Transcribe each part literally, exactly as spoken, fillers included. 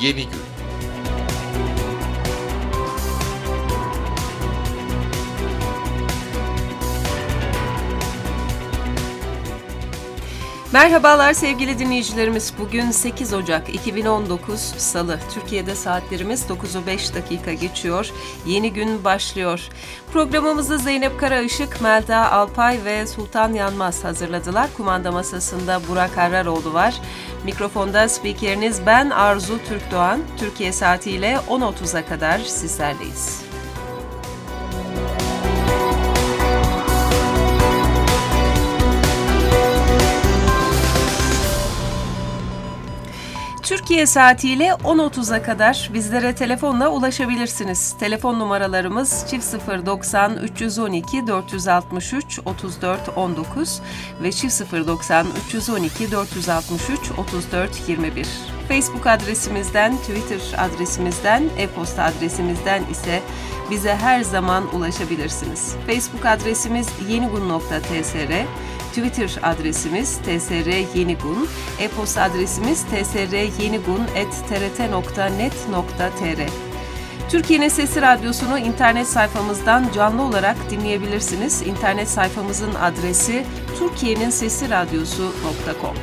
Yeni Gün. Merhabalar sevgili dinleyicilerimiz. Bugün sekiz Ocak iki bin on dokuz Salı. Türkiye'de saatlerimiz dokuzu beş dakika geçiyor. Yeni gün başlıyor. Programımızı Zeynep Karaışık, Melda Alpay ve Sultan Yanmaz hazırladılar. Kumanda masasında Burak Harraroğlu var. Mikrofonda spikeriniz ben Arzu Türkdoğan. Türkiye saatiyle on otuza kadar sizlerleyiz. Türkiye saatiyle on otuza kadar bizlere telefonla ulaşabilirsiniz. Telefon numaralarımız çift sıfır doksan üç yüz on iki dört yüz altmış üç otuz dört on dokuz ve çift sıfır doksan üç yüz on iki dört yüz altmış üç otuz dört yirmi bir. Facebook adresimizden, Twitter adresimizden, e-posta adresimizden ise bize her zaman ulaşabilirsiniz. Facebook adresimiz yenigun nokta tsr, Twitter adresimiz tsryenigun, e-posta adresimiz tsryenigun at t r t nokta net nokta t r. Türkiye'nin Sesi Radyosu'nu internet sayfamızdan canlı olarak dinleyebilirsiniz. İnternet sayfamızın adresi türkiyenin sesi radyosu nokta com.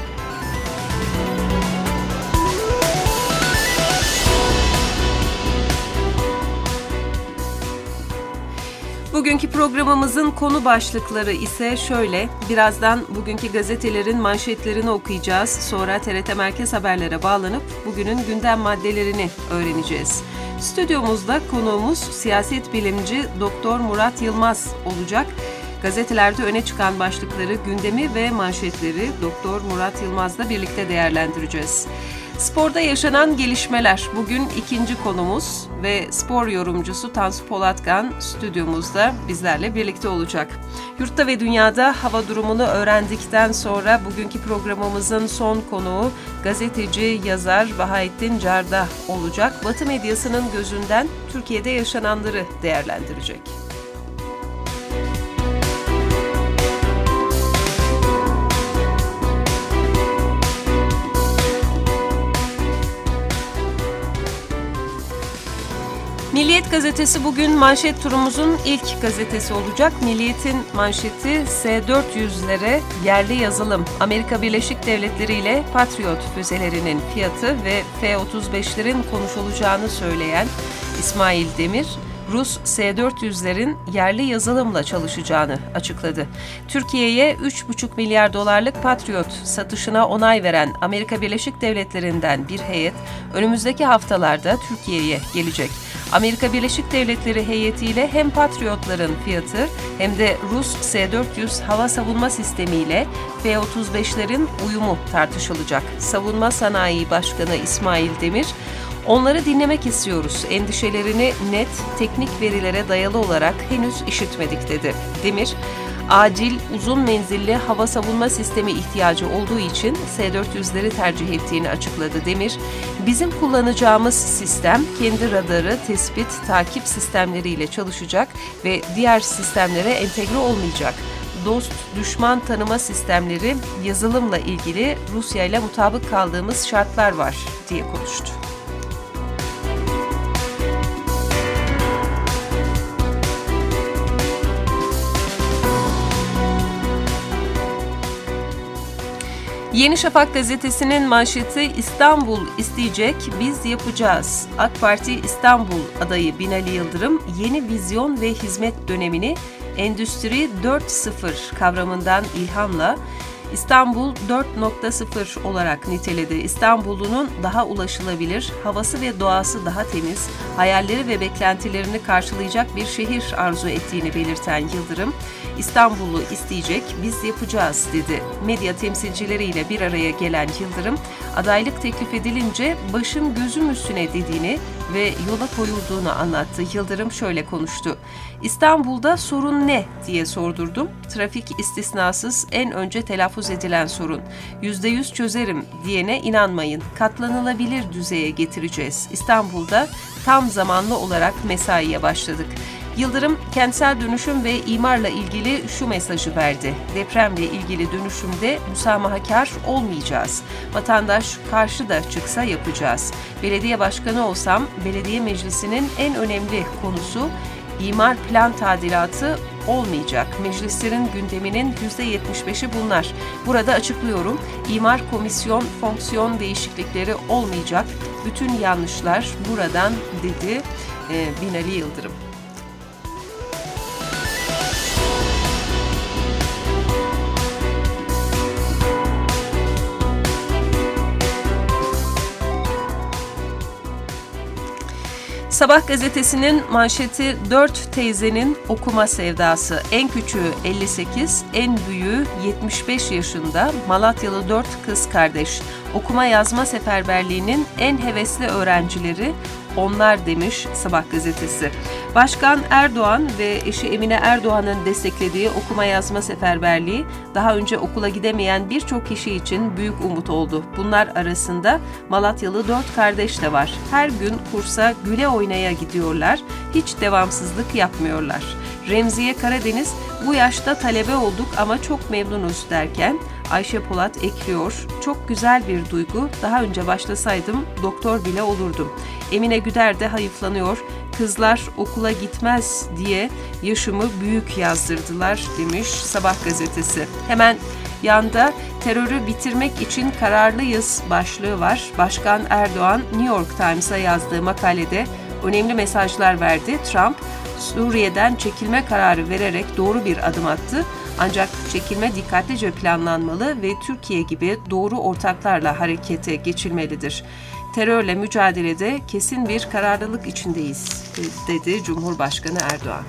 Bugünkü programımızın konu başlıkları ise şöyle. Birazdan bugünkü gazetelerin manşetlerini okuyacağız. Sonra T R T Merkez Haberler'e bağlanıp bugünün gündem maddelerini öğreneceğiz. Stüdyomuzda konuğumuz siyaset bilimci Doktor Murat Yılmaz olacak. Gazetelerde öne çıkan başlıkları, gündemi ve manşetleri Doktor Murat Yılmaz'la birlikte değerlendireceğiz. Sporda yaşanan gelişmeler bugün ikinci konumuz ve spor yorumcusu Tansu Polatkan stüdyomuzda bizlerle birlikte olacak. Yurtta ve dünyada hava durumunu öğrendikten sonra bugünkü programımızın son konuğu gazeteci, yazar Bahattin Cardah olacak. Batı medyasının gözünden Türkiye'de yaşananları değerlendirecek. Milliyet gazetesi bugün manşet turumuzun ilk gazetesi olacak. Milliyet'in manşeti S dört yüzlere yerli yazılım. Amerika Birleşik Devletleri ile Patriot füzelerinin fiyatı ve F otuz beşlerin konuşulacağını söyleyen İsmail Demir, Rus S dört yüzlerin yerli yazılımla çalışacağını açıkladı. Türkiye'ye üç buçuk milyar dolarlık Patriot satışına onay veren Amerika Birleşik Devletleri'nden bir heyet önümüzdeki haftalarda Türkiye'ye gelecek. Amerika Birleşik Devletleri heyetiyle hem Patriotların fiyatı hem de Rus S dört yüz hava savunma sistemiyle F otuz beşlerin uyumu tartışılacak. Savunma Sanayi Başkanı İsmail Demir, "Onları dinlemek istiyoruz. Endişelerini net, teknik verilere dayalı olarak henüz işitmedik," dedi. Demir, acil, uzun menzilli hava savunma sistemi ihtiyacı olduğu için S dört yüzleri tercih ettiğini açıkladı. Demir, "Bizim kullanacağımız sistem kendi radarı, tespit, takip sistemleriyle çalışacak ve diğer sistemlere entegre olmayacak. Dost, düşman tanıma sistemleri, yazılımla ilgili Rusya ile mutabık kaldığımız şartlar var," diye konuştu. Yeni Şafak gazetesinin manşeti İstanbul isteyecek, biz yapacağız. AK Parti İstanbul adayı Binali Yıldırım yeni vizyon ve hizmet dönemini Endüstri dört nokta sıfır kavramından ilhamla İstanbul dört nokta sıfır olarak niteledi. İstanbul'un daha ulaşılabilir, havası ve doğası daha temiz, hayalleri ve beklentilerini karşılayacak bir şehir arzu ettiğini belirten Yıldırım, "İstanbul'u isteyecek, biz yapacağız," dedi. Medya temsilcileriyle bir araya gelen Yıldırım, adaylık teklif edilince "başım gözüm üstüne" dediğini ve yola koyulduğunu anlattı. Yıldırım şöyle konuştu. "İstanbul'da sorun ne diye sordurdum. Trafik istisnasız en önce telaffuz edilen sorun. yüzde yüz çözerim diyene inanmayın. Katlanılabilir düzeye getireceğiz. İstanbul'da tam zamanlı olarak mesaiye başladık. Yıldırım, kentsel dönüşüm ve imarla ilgili şu mesajı verdi. Depremle ilgili dönüşümde müsamahakar olmayacağız. Vatandaş karşı da çıksa yapacağız. Belediye başkanı olsam belediye meclisinin en önemli konusu imar plan tadilatı olmayacak. Meclislerin gündeminin yüzde yetmiş beşi bunlar. Burada açıklıyorum, imar komisyon fonksiyon değişiklikleri olmayacak. Bütün yanlışlar buradan dedi e, Binali Yıldırım. Sabah gazetesinin manşeti dört teyzenin okuma sevdası. En küçüğü elli sekiz, en büyüğü yetmiş beş yaşında Malatyalı dört kız kardeş. Okuma yazma seferberliğinin en hevesli öğrencileri onlar demiş Sabah gazetesi. Başkan Erdoğan ve eşi Emine Erdoğan'ın desteklediği okuma yazma seferberliği daha önce okula gidemeyen birçok kişi için büyük umut oldu. Bunlar arasında Malatyalı dört kardeş de var. Her gün kursa güle oynaya gidiyorlar, hiç devamsızlık yapmıyorlar. Remziye Karadeniz, bu yaşta talebe olduk ama çok memnunuz derken Ayşe Polat ekliyor, çok güzel bir duygu, daha önce başlasaydım doktor bile olurdum. Emine Güder de hayıflanıyor, kızlar okula gitmez diye yaşımı büyük yazdırdılar demiş Sabah gazetesi. Hemen yanda terörü bitirmek için kararlıyız başlığı var. Başkan Erdoğan New York Times'a yazdığı makalede önemli mesajlar verdi. Trump, Suriye'den çekilme kararı vererek doğru bir adım attı. Ancak çekilme dikkatlice planlanmalı ve Türkiye gibi doğru ortaklarla harekete geçilmelidir. Terörle mücadelede kesin bir kararlılık içindeyiz, dedi Cumhurbaşkanı Erdoğan.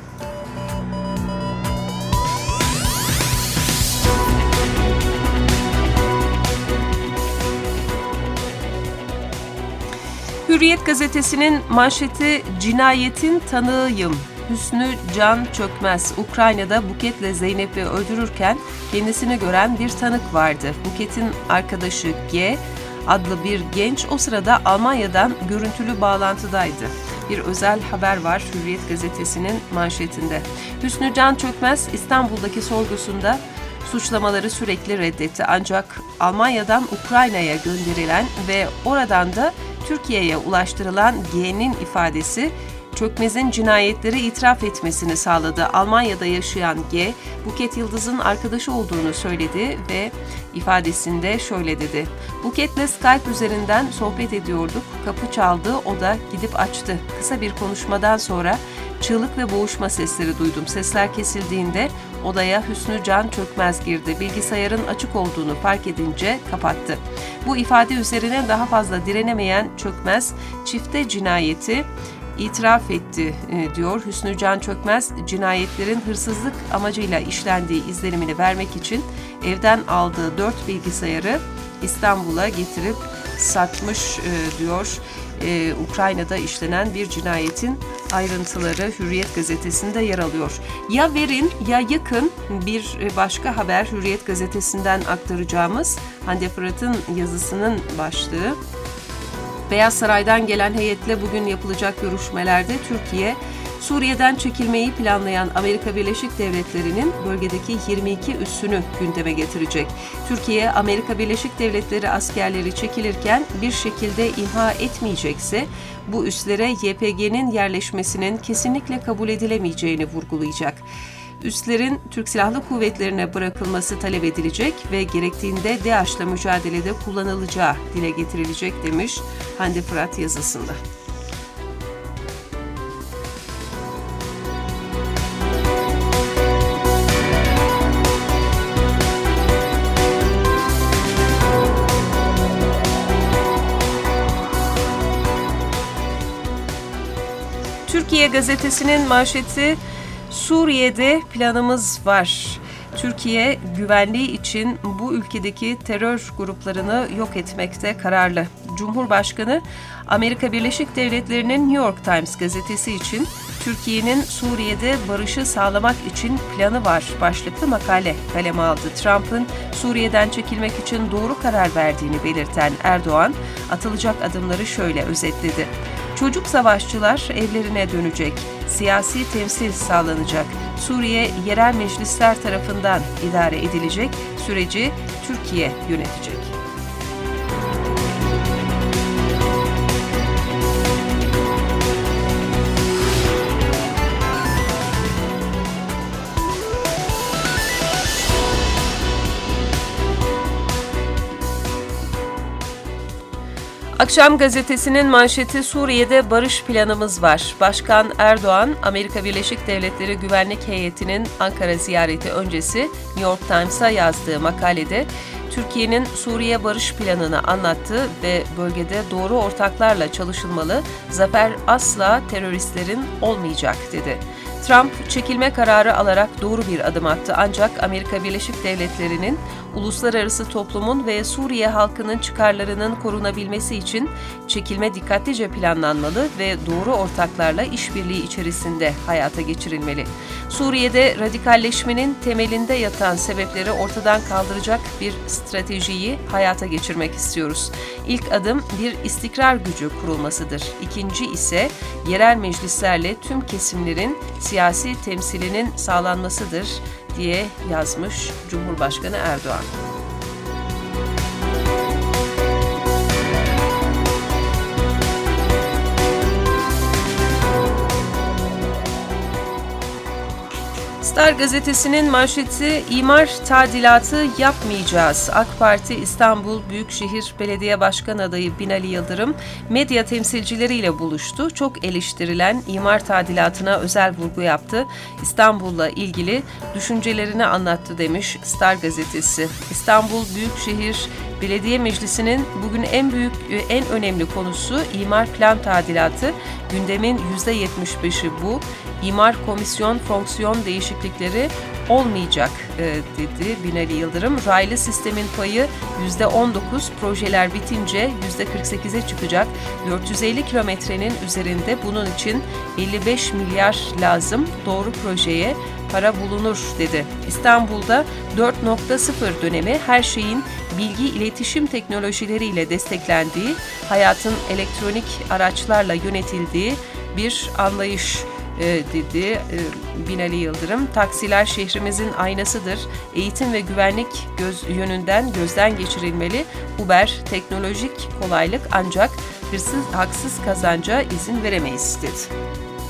Hürriyet gazetesinin manşeti cinayetin tanığıyım. Hüsnü Can Çökmez, Ukrayna'da Buket'le Zeynep'i öldürürken kendisini gören bir tanık vardı. Buket'in arkadaşı G adlı bir genç o sırada Almanya'dan görüntülü bağlantıdaydı. Bir özel haber var Hürriyet gazetesinin manşetinde. Hüsnü Can Çökmez İstanbul'daki sorgusunda suçlamaları sürekli reddetti. Ancak Almanya'dan Ukrayna'ya gönderilen ve oradan da Türkiye'ye ulaştırılan G'nin ifadesi Çökmez'in cinayetleri itiraf etmesini sağladı. Almanya'da yaşayan G, Buket Yıldız'ın arkadaşı olduğunu söyledi ve ifadesinde şöyle dedi. Buket'le Skype üzerinden sohbet ediyorduk. Kapı çaldı, o da gidip açtı. Kısa bir konuşmadan sonra çığlık ve boğuşma sesleri duydum. Sesler kesildiğinde odaya Hüsnü Can Çökmez girdi. Bilgisayarın açık olduğunu fark edince kapattı. Bu ifade üzerine daha fazla direnemeyen Çökmez, çifte cinayeti itiraf etti e, diyor. Hüsnü Can Çökmez, cinayetlerin hırsızlık amacıyla işlendiği izlenimini vermek için evden aldığı dört bilgisayarı İstanbul'a getirip satmış e, diyor. E, Ukrayna'da işlenen bir cinayetin ayrıntıları Hürriyet gazetesinde yer alıyor. Ya verin ya yıkın bir başka haber Hürriyet gazetesinden aktaracağımız Hande Fırat'ın yazısının başlığı. Beyaz Saray'dan gelen heyetle bugün yapılacak görüşmelerde Türkiye, Suriye'den çekilmeyi planlayan Amerika Birleşik Devletleri'nin bölgedeki yirmi iki üssünü gündeme getirecek. Türkiye, Amerika Birleşik Devletleri askerleri çekilirken bir şekilde imha etmeyecekse bu üslere Y P G'nin yerleşmesinin kesinlikle kabul edilemeyeceğini vurgulayacak. Üslerin Türk Silahlı Kuvvetleri'ne bırakılması talep edilecek ve gerektiğinde DAEŞ'la mücadelede kullanılacağı dile getirilecek demiş Hande Fırat yazısında. Türkiye gazetesinin manşeti Suriye'de planımız var. Türkiye güvenliği için bu ülkedeki terör gruplarını yok etmekte kararlı. Cumhurbaşkanı Amerika Birleşik Devletleri'nin New York Times gazetesi için Türkiye'nin Suriye'de barışı sağlamak için planı var başlıklı makale kaleme aldı. Trump'ın Suriye'den çekilmek için doğru karar verdiğini belirten Erdoğan, atılacak adımları şöyle özetledi. Çocuk savaşçılar evlerine dönecek. Siyasi temsil sağlanacak. Suriye yerel meclisler tarafından idare edilecek. Süreci Türkiye yönetecek. Akşam gazetesinin manşeti Suriye'de barış planımız var. Başkan Erdoğan, Amerika Birleşik Devletleri Güvenlik Heyeti'nin Ankara ziyareti öncesi New York Times'a yazdığı makalede Türkiye'nin Suriye barış planını anlattı ve bölgede doğru ortaklarla çalışılmalı, zafer asla teröristlerin olmayacak dedi. Trump, çekilme kararı alarak doğru bir adım attı ancak Amerika Birleşik Devletleri'nin uluslararası toplumun ve Suriye halkının çıkarlarının korunabilmesi için çekilme dikkatlice planlanmalı ve doğru ortaklarla işbirliği içerisinde hayata geçirilmeli. Suriye'de radikalleşmenin temelinde yatan sebepleri ortadan kaldıracak bir stratejiyi hayata geçirmek istiyoruz. İlk adım bir istikrar gücü kurulmasıdır. İkinci ise yerel meclislerle tüm kesimlerin siyasi temsilinin sağlanmasıdır diye yazmış Cumhurbaşkanı Erdoğan. Star gazetesinin manşeti imar tadilatı yapmayacağız. AK Parti İstanbul Büyükşehir Belediye Başkan adayı Binali Yıldırım medya temsilcileriyle buluştu. Çok eleştirilen imar tadilatına özel vurgu yaptı. İstanbul'la ilgili düşüncelerini anlattı demiş Star gazetesi. İstanbul Büyükşehir Belediye Meclisi'nin bugün en büyük, en önemli konusu imar plan tadilatı. Gündemin yüzde yetmiş beşi bu. İmar komisyon fonksiyon değişiklikleri olmayacak e, dedi Binali Yıldırım. Raylı sistemin payı yüzde on dokuz, projeler bitince yüzde kırk sekize çıkacak. dört yüz elli kilometrenin üzerinde, bunun için elli beş milyar lazım. Doğru projeye para bulunur dedi. İstanbul'da dört nokta sıfır dönemi her şeyin bilgi iletişim teknolojileriyle desteklendiği, hayatın elektronik araçlarla yönetildiği bir anlayış e, dedi e, Binali Yıldırım. Taksiler şehrimizin aynasıdır. Eğitim ve güvenlik göz yönünden gözden geçirilmeli. Uber teknolojik kolaylık ancak hırsız haksız kazanca izin veremeyiz dedi.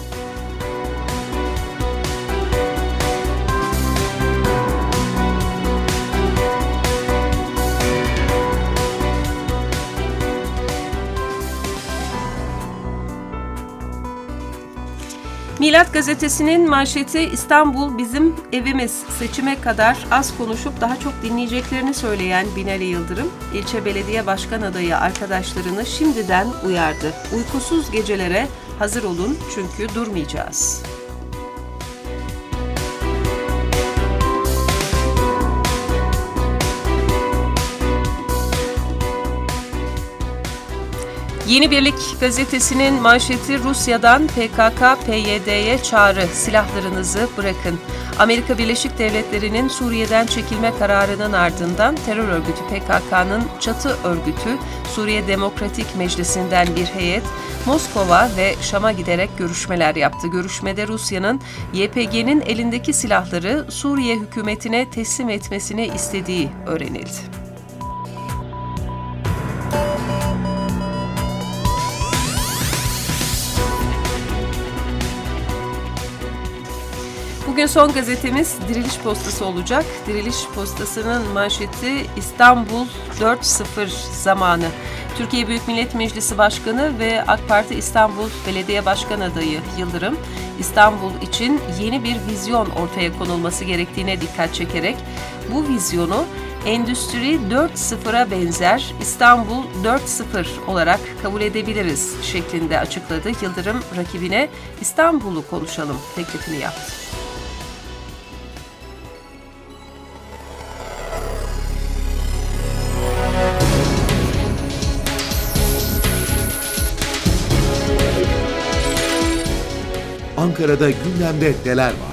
Milat gazetesinin manşeti İstanbul bizim evimiz. Seçime kadar az konuşup daha çok dinleyeceklerini söyleyen Binali Yıldırım, ilçe belediye başkan adayı arkadaşlarını şimdiden uyardı. Uykusuz gecelere hazır olun çünkü durmayacağız. Yeni Birlik gazetesinin manşeti Rusya'dan P K K P Y D'ye çağrı, silahlarınızı bırakın. Amerika Birleşik Devletleri'nin Suriye'den çekilme kararının ardından terör örgütü P K K'nın çatı örgütü Suriye Demokratik Meclisi'nden bir heyet Moskova ve Şam'a giderek görüşmeler yaptı. Görüşmede Rusya'nın Y P G'nin elindeki silahları Suriye hükümetine teslim etmesini istediği öğrenildi. Bugün son gazetemiz Diriliş Postası olacak. Diriliş Postası'nın manşeti İstanbul dört sıfır zamanı. Türkiye Büyük Millet Meclisi Başkanı ve AK Parti İstanbul Belediye Başkan adayı Yıldırım, İstanbul için yeni bir vizyon ortaya konulması gerektiğine dikkat çekerek bu vizyonu Endüstri dört sıfıra benzer, İstanbul dört sıfır olarak kabul edebiliriz şeklinde açıkladı. Yıldırım rakibine İstanbul'u konuşalım teklifini yaptı. Ankara'da gündemde neler var?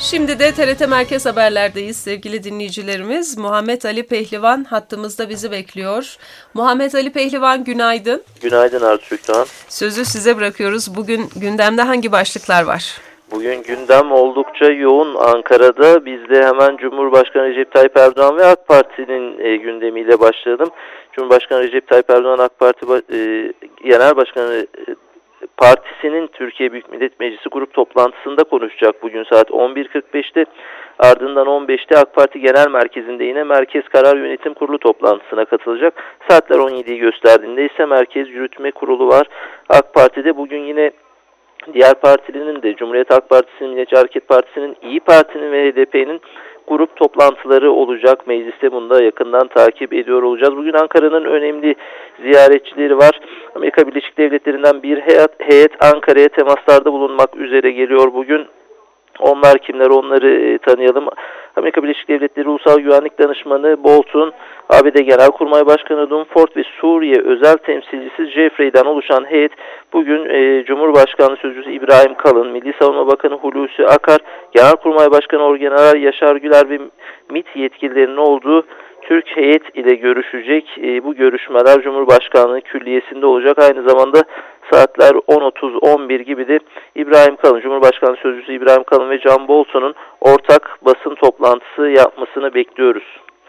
Şimdi de T R T Merkez Haberler'deyiz sevgili dinleyicilerimiz. Muhammed Ali Pehlivan hattımızda bizi bekliyor. Muhammed Ali Pehlivan günaydın. Günaydın Arzu Türkdoğan. Sözü size bırakıyoruz. Bugün gündemde hangi başlıklar var? Bugün gündem oldukça yoğun Ankara'da. Biz de hemen Cumhurbaşkanı Recep Tayyip Erdoğan ve AK Parti'nin e, gündemiyle başlayalım. Cumhurbaşkanı Recep Tayyip Erdoğan AK Parti e, Genel Başkanı e, Partisi'nin Türkiye Büyük Millet Meclisi grup toplantısında konuşacak bugün saat on bir kırk beşte. Ardından on beşte AK Parti Genel Merkezi'nde yine Merkez Karar Yönetim Kurulu toplantısına katılacak. Saatler on yediyi gösterdiğinde ise Merkez Yürütme Kurulu var. AK Parti'de bugün yine diğer partilerin de Cumhuriyet Halk Partisi'nin, Milliyetçi Hareket Partisi'nin, İyi Parti'nin ve H D P'nin grup toplantıları olacak. Mecliste bunu da yakından takip ediyor olacağız. Bugün Ankara'nın önemli ziyaretçileri var. Amerika Birleşik Devletleri'nden bir heyet, heyet Ankara'ya temaslarda bulunmak üzere geliyor bugün. Onlar kimler, onları e, tanıyalım. Amerika Birleşik Devletleri Ulusal Güvenlik Danışmanı Bolton, A B D Genelkurmay Başkanı Dunford ve Suriye özel temsilcisi Jeffrey'den oluşan heyet bugün e, Cumhurbaşkanlığı Sözcüsü İbrahim Kalın, Milli Savunma Bakanı Hulusi Akar, Genelkurmay Başkanı Orgeneral Yaşar Güler ve MİT yetkililerinin olduğu Türk heyet ile görüşecek. E, bu görüşmeler Cumhurbaşkanlığı Külliyesi'nde olacak. Aynı zamanda saatler on otuz on bir gibi de İbrahim Kalın, Cumhurbaşkanı Sözcüsü İbrahim Kalın ve Can Bolton'un ortak basın toplantısı yapmasını bekliyoruz.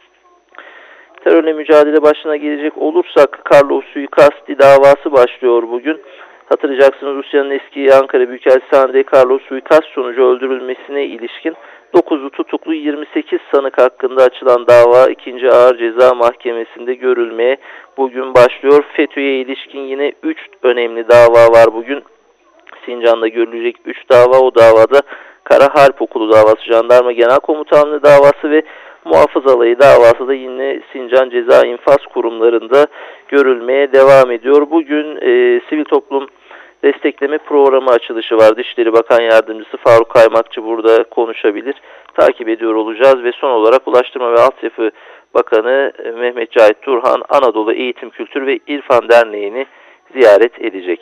Terörle mücadele başına gelecek olursak Karlov suikasti davası başlıyor bugün. Hatırlayacaksınız, Rusya'nın eski Ankara Büyükelçisi Andrei Karlov suikast sonucu öldürülmesine ilişkin dokuzu tutuklu yirmi sekiz sanık hakkında açılan dava ikinci Ağır Ceza Mahkemesi'nde görülmeye bugün başlıyor. FETÖ'ye ilişkin yine üç önemli dava var bugün. Sincan'da görülecek üç dava, o davada Kara Harp Okulu davası, Jandarma Genel Komutanlığı davası ve Muhafız Alayı davası da yine Sincan Ceza İnfaz Kurumlarında görülmeye devam ediyor. Bugün e, sivil toplum destekleme programı açılışı var. Dışişleri Bakan Yardımcısı Faruk Kaymakçı burada konuşabilir. Takip ediyor olacağız ve son olarak Ulaştırma ve Altyapı Bakanı Mehmet Cahit Turhan Anadolu Eğitim, Kültür ve İrfan Derneği'ni ziyaret edecek.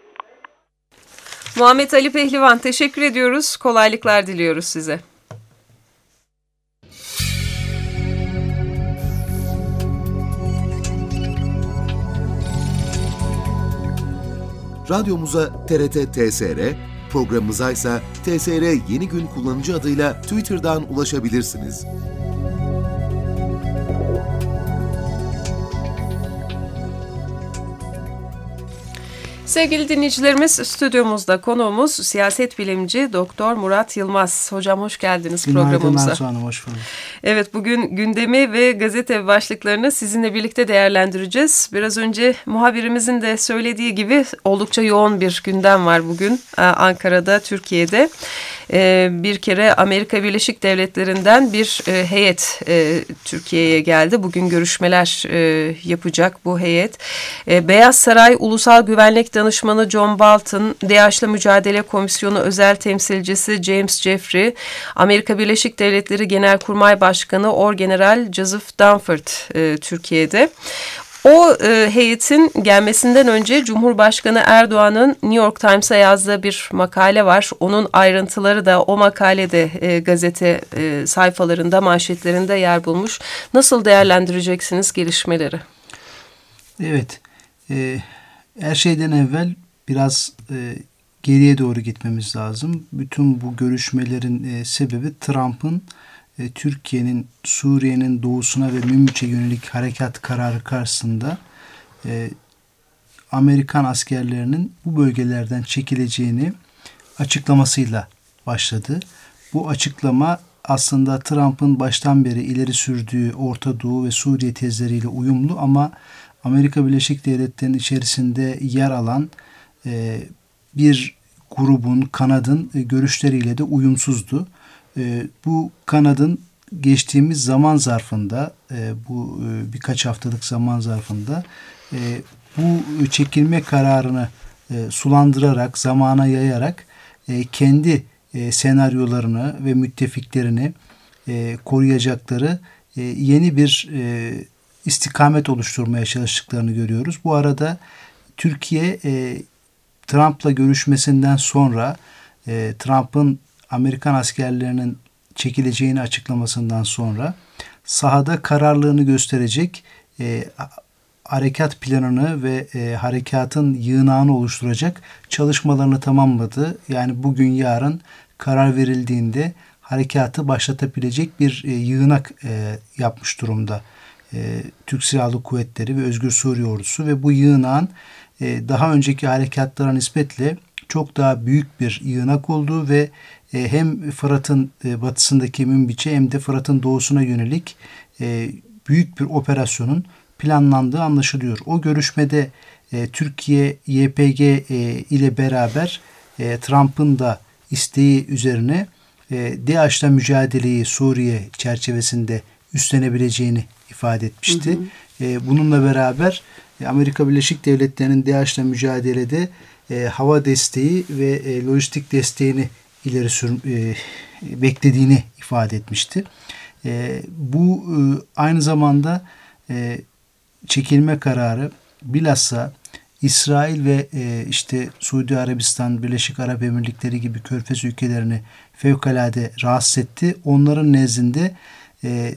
Muhammed Ali Pehlivan, teşekkür ediyoruz. Kolaylıklar diliyoruz size. Radyomuza T R T T S R, programımıza ise T S R Yeni Gün kullanıcı adıyla Twitter'dan ulaşabilirsiniz. Sevgili dinleyicilerimiz, stüdyomuzda konuğumuz siyaset bilimci Doktor Murat Yılmaz. Hocam hoş geldiniz Günaydın programımıza. Arzu Hanım, hoş bulduk. Evet, bugün gündemi ve gazete başlıklarını sizinle birlikte değerlendireceğiz. Biraz önce muhabirimizin de söylediği gibi oldukça yoğun bir gündem var bugün Ankara'da, Türkiye'de. Bir kere Amerika Birleşik Devletleri'nden bir heyet Türkiye'ye geldi. Bugün görüşmeler yapacak bu heyet. Beyaz Saray Ulusal Güvenlik Danışmanı John Bolton, DAEŞ'la Mücadele Komisyonu Özel Temsilcisi James Jeffrey, Amerika Birleşik Devletleri Genelkurmay Başkanı Orgeneral Joseph Dunford Türkiye'de. O e, heyetin gelmesinden önce Cumhurbaşkanı Erdoğan'ın New York Times'a yazdığı bir makale var. Onun ayrıntıları da o makalede e, gazete e, sayfalarında, manşetlerinde yer bulmuş. Nasıl değerlendireceksiniz gelişmeleri? Evet, e, her şeyden evvel biraz e, geriye doğru gitmemiz lazım. Bütün bu görüşmelerin e, sebebi Trump'ın e, Türkiye'nin Suriye'nin doğusuna ve Münbiç'e yönelik harekat kararı karşısında e, Amerikan askerlerinin bu bölgelerden çekileceğini açıklamasıyla başladı. Bu açıklama aslında Trump'ın baştan beri ileri sürdüğü Orta Doğu ve Suriye tezleriyle uyumlu ama Amerika Birleşik Devletleri'nin içerisinde yer alan e, bir grubun, kanadın e, görüşleriyle de uyumsuzdu. E, bu kanadın geçtiğimiz zaman zarfında, e, bu e, birkaç haftalık zaman zarfında e, bu çekilme kararını e, sulandırarak, zamana yayarak e, kendi e, senaryolarını ve müttefiklerini e, koruyacakları e, yeni bir e, istikamet oluşturmaya çalıştıklarını görüyoruz. Bu arada Türkiye e, Trump'la görüşmesinden sonra e, Trump'ın Amerikan askerlerinin çekileceğini açıklamasından sonra sahada kararlılığını gösterecek e, harekat planını ve e, harekatın yığınağını oluşturacak çalışmalarını tamamladı. Yani bugün yarın karar verildiğinde harekatı başlatabilecek bir e, yığınak e, yapmış durumda e, Türk Silahlı Kuvvetleri ve Özgür Suriye Ordusu ve bu yığınağın e, daha önceki harekatlara nispetle çok daha büyük bir yığınak olduğu ve e, hem Fırat'ın e, batısındaki Münbiç'e hem de Fırat'ın doğusuna yönelik e, büyük bir operasyonun planlandığı anlaşılıyor. O görüşmede e, Türkiye Y P G e, ile beraber e, Trump'ın da isteği üzerine e, DAEŞ'la mücadeleyi Suriye çerçevesinde üstlenebileceğini ifade etmişti. Hı hı. E, bununla beraber e, Amerika Birleşik Devletleri'nin DAEŞ'le mücadelede e, hava desteği ve e, lojistik desteğini ileri sür, e, beklediğini ifade etmişti. E, bu e, aynı zamanda e, çekilme kararı bilhassa İsrail ve e, işte Suudi Arabistan, Birleşik Arap Emirlikleri gibi Körfez ülkelerini fevkalade rahatsız etti. Onların nezdinde e,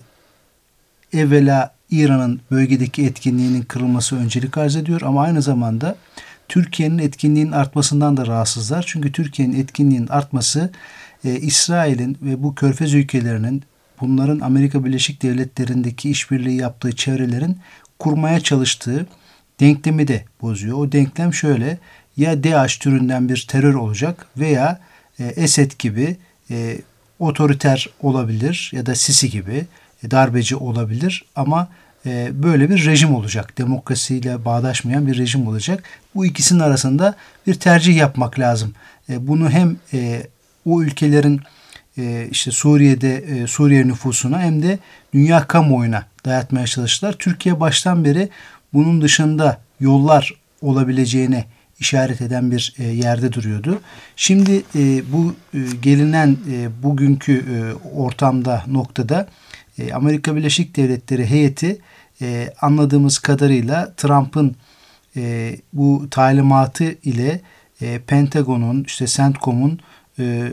evvela İran'ın bölgedeki etkinliğinin kırılması öncelik arz ediyor ama aynı zamanda Türkiye'nin etkinliğinin artmasından da rahatsızlar. Çünkü Türkiye'nin etkinliğinin artması e, İsrail'in ve bu Körfez ülkelerinin bunların Amerika Birleşik Devletleri'ndeki işbirliği yaptığı çevrelerin kurmaya çalıştığı denklemi de bozuyor. O denklem şöyle: ya DAEŞ türünden bir terör olacak veya e, Esed gibi e, otoriter olabilir ya da Sisi gibi e, darbeci olabilir ama e, böyle bir rejim olacak. Demokrasiyle bağdaşmayan bir rejim olacak. Bu ikisinin arasında bir tercih yapmak lazım. E, bunu hem e, o ülkelerin e, işte Suriye'de e, Suriye nüfusuna hem de dünya kamuoyuna dayatmaya çalıştılar. Türkiye baştan beri bunun dışında yollar olabileceğine işaret eden bir e, yerde duruyordu. Şimdi e, bu e, gelinen e, bugünkü e, ortamda, noktada e, Amerika Birleşik Devletleri heyeti e, anladığımız kadarıyla Trump'ın e, bu talimatı ile e, Pentagon'un, işte CENTCOM'un e,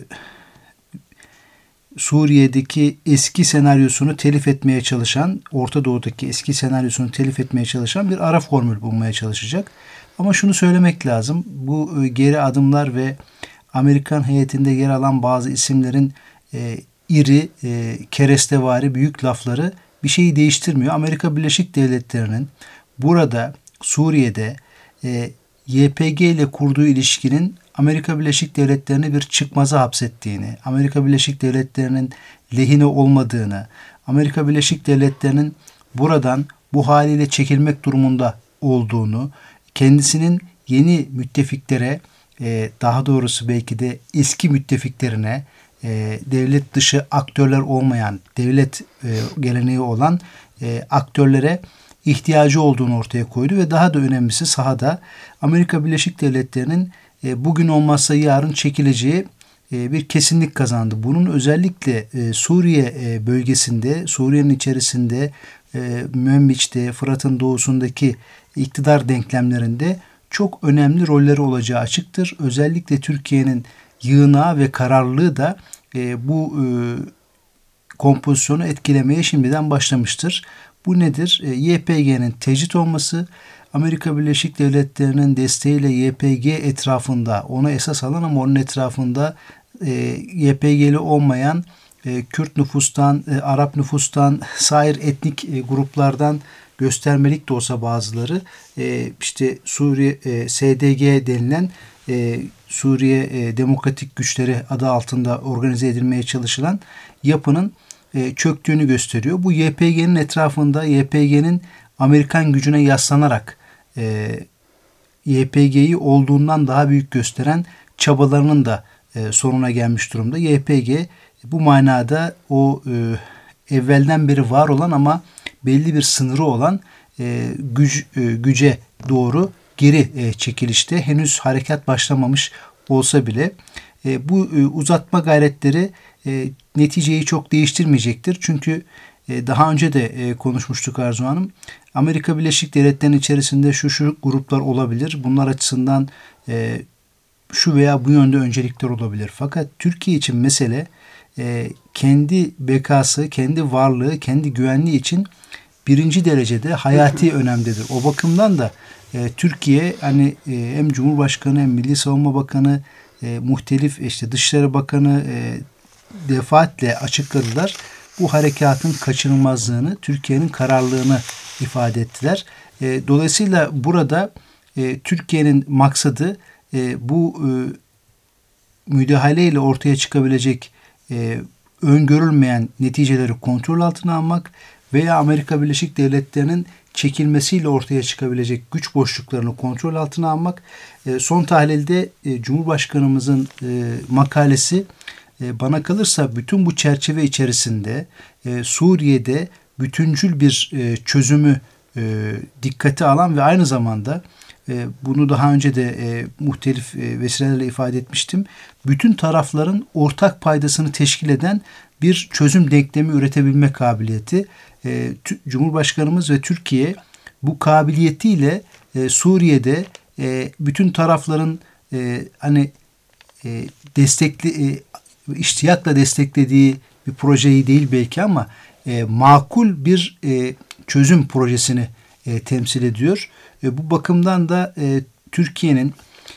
Suriye'deki eski senaryosunu telif etmeye çalışan, Orta Doğu'daki eski senaryosunu telif etmeye çalışan bir ara formül bulmaya çalışacak. Ama şunu söylemek lazım: bu geri adımlar ve Amerikan heyetinde yer alan bazı isimlerin e, iri, e, kerestevari büyük lafları bir şeyi değiştirmiyor. Amerika Birleşik Devletleri'nin burada Suriye'de e, Y P G ile kurduğu ilişkinin Amerika Birleşik Devletleri'ni bir çıkmaza hapsettiğini, Amerika Birleşik Devletleri'nin lehine olmadığını, Amerika Birleşik Devletleri'nin buradan bu haliyle çekilmek durumunda olduğunu, kendisinin yeni müttefiklere, daha doğrusu belki de eski müttefiklerine, devlet dışı aktörler olmayan, devlet geleneği olan aktörlere ihtiyacı olduğunu ortaya koydu ve daha da önemlisi sahada Amerika Birleşik Devletleri'nin bugün olmazsa yarın çekileceği bir kesinlik kazandı. Bunun özellikle Suriye bölgesinde, Suriye'nin içerisinde, Münbiç'te, Fırat'ın doğusundaki iktidar denklemlerinde çok önemli rolleri olacağı açıktır. Özellikle Türkiye'nin yığınağı ve kararlılığı da bu kompozisyonu etkilemeye şimdiden başlamıştır. Bu nedir? Y P G'nin tecrit olması, Amerika Birleşik Devletleri'nin desteğiyle Y P G etrafında, ona esas alan ama onun etrafında e, Y P G'li olmayan e, Kürt nüfustan, e, Arap nüfustan, sair etnik e, gruplardan göstermelik de olsa bazıları e, işte Suriye e, S D G denilen e, Suriye e, Demokratik Güçleri adı altında organize edilmeye çalışılan yapının e, çöktüğünü gösteriyor. Bu Y P G'nin etrafında Y P G'nin Amerikan gücüne yaslanarak e, Y P G'yi olduğundan daha büyük gösteren çabalarının da e, sonuna gelmiş durumda. Y P G bu manada o e, evvelden beri var olan ama belli bir sınırı olan e, güc, e, güce doğru geri e, çekilişte, henüz harekat başlamamış olsa bile e, bu e, uzatma gayretleri e, neticeyi çok değiştirmeyecektir. Çünkü e, daha önce de e, konuşmuştuk Arzu Hanım. Amerika Birleşik Devletleri'nin içerisinde şu şu gruplar olabilir. Bunlar açısından e, şu veya bu yönde öncelikler olabilir. Fakat Türkiye için mesele e, kendi bekası, kendi varlığı, kendi güvenliği için birinci derecede hayati önemdedir. O bakımdan da e, Türkiye hani e, hem Cumhurbaşkanı hem Milli Savunma Bakanı, e, muhtelif işte Dışişleri Bakanı e, defaatle açıkladılar. Bu harekatın kaçınılmazlığını, Türkiye'nin kararlılığını ifade ettiler. E, dolayısıyla burada e, Türkiye'nin maksadı e, bu e, müdahaleyle ortaya çıkabilecek e, öngörülmeyen neticeleri kontrol altına almak veya Amerika Birleşik Devletleri'nin çekilmesiyle ortaya çıkabilecek güç boşluklarını kontrol altına almak. E, son tahlilde e, Cumhurbaşkanımızın e, makalesi e, bana kalırsa bütün bu çerçeve içerisinde e, Suriye'de bütüncül bir e, çözümü e, dikkate alan ve aynı zamanda e, bunu daha önce de e, muhtelif e, vesilelerle ifade etmiştim. Bütün tarafların ortak paydasını teşkil eden bir çözüm denklemi üretebilme kabiliyeti. E, Cumhurbaşkanımız ve Türkiye bu kabiliyetiyle e, Suriye'de e, bütün tarafların e, hani e, destekli e, iştiyakla desteklediği bir projeyi değil belki ama e, makul bir e, çözüm projesini e, temsil ediyor. E, bu bakımdan da e, Türkiye'nin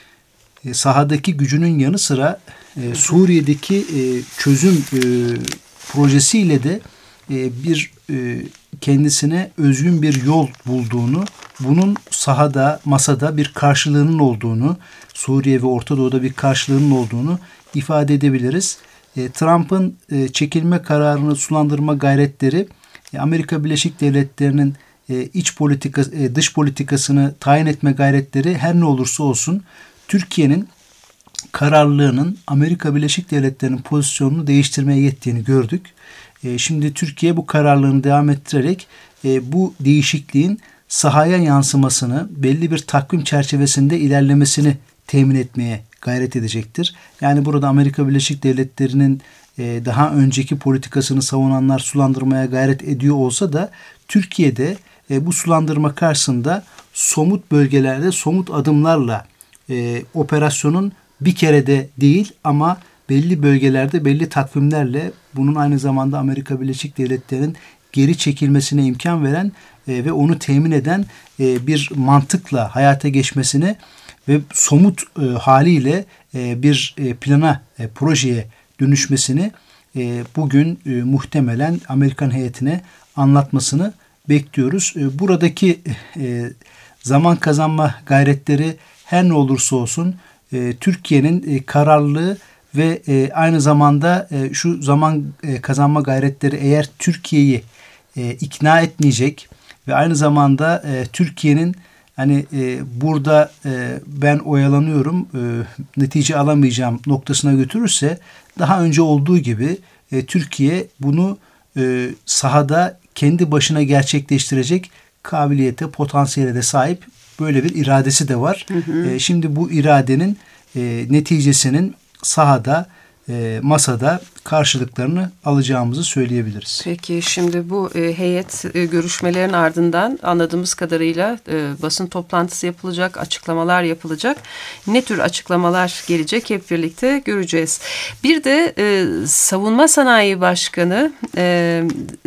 e, sahadaki gücünün yanı sıra e, Suriye'deki e, çözüm e, projesiyle de e, bir e, kendisine özgün bir yol bulduğunu, bunun sahada, masada bir karşılığının olduğunu, Suriye ve Orta Doğu'da bir karşılığının olduğunu ifade edebiliriz. E, Trump'ın e, çekilme kararını sulandırma gayretleri, e, Amerika Birleşik Devletleri'nin e, iç politika, e, dış politikasını tayin etme gayretleri her ne olursa olsun Türkiye'nin kararlılığının Amerika Birleşik Devletleri'nin pozisyonunu değiştirmeye yettiğini gördük. E, şimdi Türkiye bu kararlılığını devam ettirerek e, bu değişikliğin sahaya yansımasını, belli bir takvim çerçevesinde ilerlemesini temin etmeye gayret edecektir. Yani burada Amerika Birleşik Devletleri'nin e, daha önceki politikasını savunanlar sulandırmaya gayret ediyor olsa da Türkiye'de e, bu sulandırma karşısında somut bölgelerde somut adımlarla e, operasyonun bir kerede değil ama belli bölgelerde belli takvimlerle bunun aynı zamanda Amerika Birleşik Devletleri'nin geri çekilmesine imkan veren e, ve onu temin eden e, bir mantıkla hayata geçmesini ve somut e, haliyle e, bir e, plana, e, projeye dönüşmesini e, bugün e, muhtemelen Amerikan heyetine anlatmasını bekliyoruz. E, buradaki e, zaman kazanma gayretleri her ne olursa olsun e, Türkiye'nin e, kararlılığı ve e, aynı zamanda e, şu zaman e, kazanma gayretleri eğer Türkiye'yi e, ikna etmeyecek ve aynı zamanda e, Türkiye'nin hani e, burada e, ben oyalanıyorum, e, netice alamayacağım noktasına götürürse daha önce olduğu gibi e, Türkiye bunu e, sahada kendi başına gerçekleştirecek kabiliyete, potansiyele de sahip, böyle bir iradesi de var. Hı hı. E, şimdi bu iradenin e, neticesinin sahada, e, masada karşılıklarını alacağımızı söyleyebiliriz. Peki şimdi bu e, heyet e, görüşmelerin ardından anladığımız kadarıyla e, basın toplantısı yapılacak, açıklamalar yapılacak. Ne tür açıklamalar gelecek hep birlikte göreceğiz. Bir de e, Savunma Sanayi Başkanı e,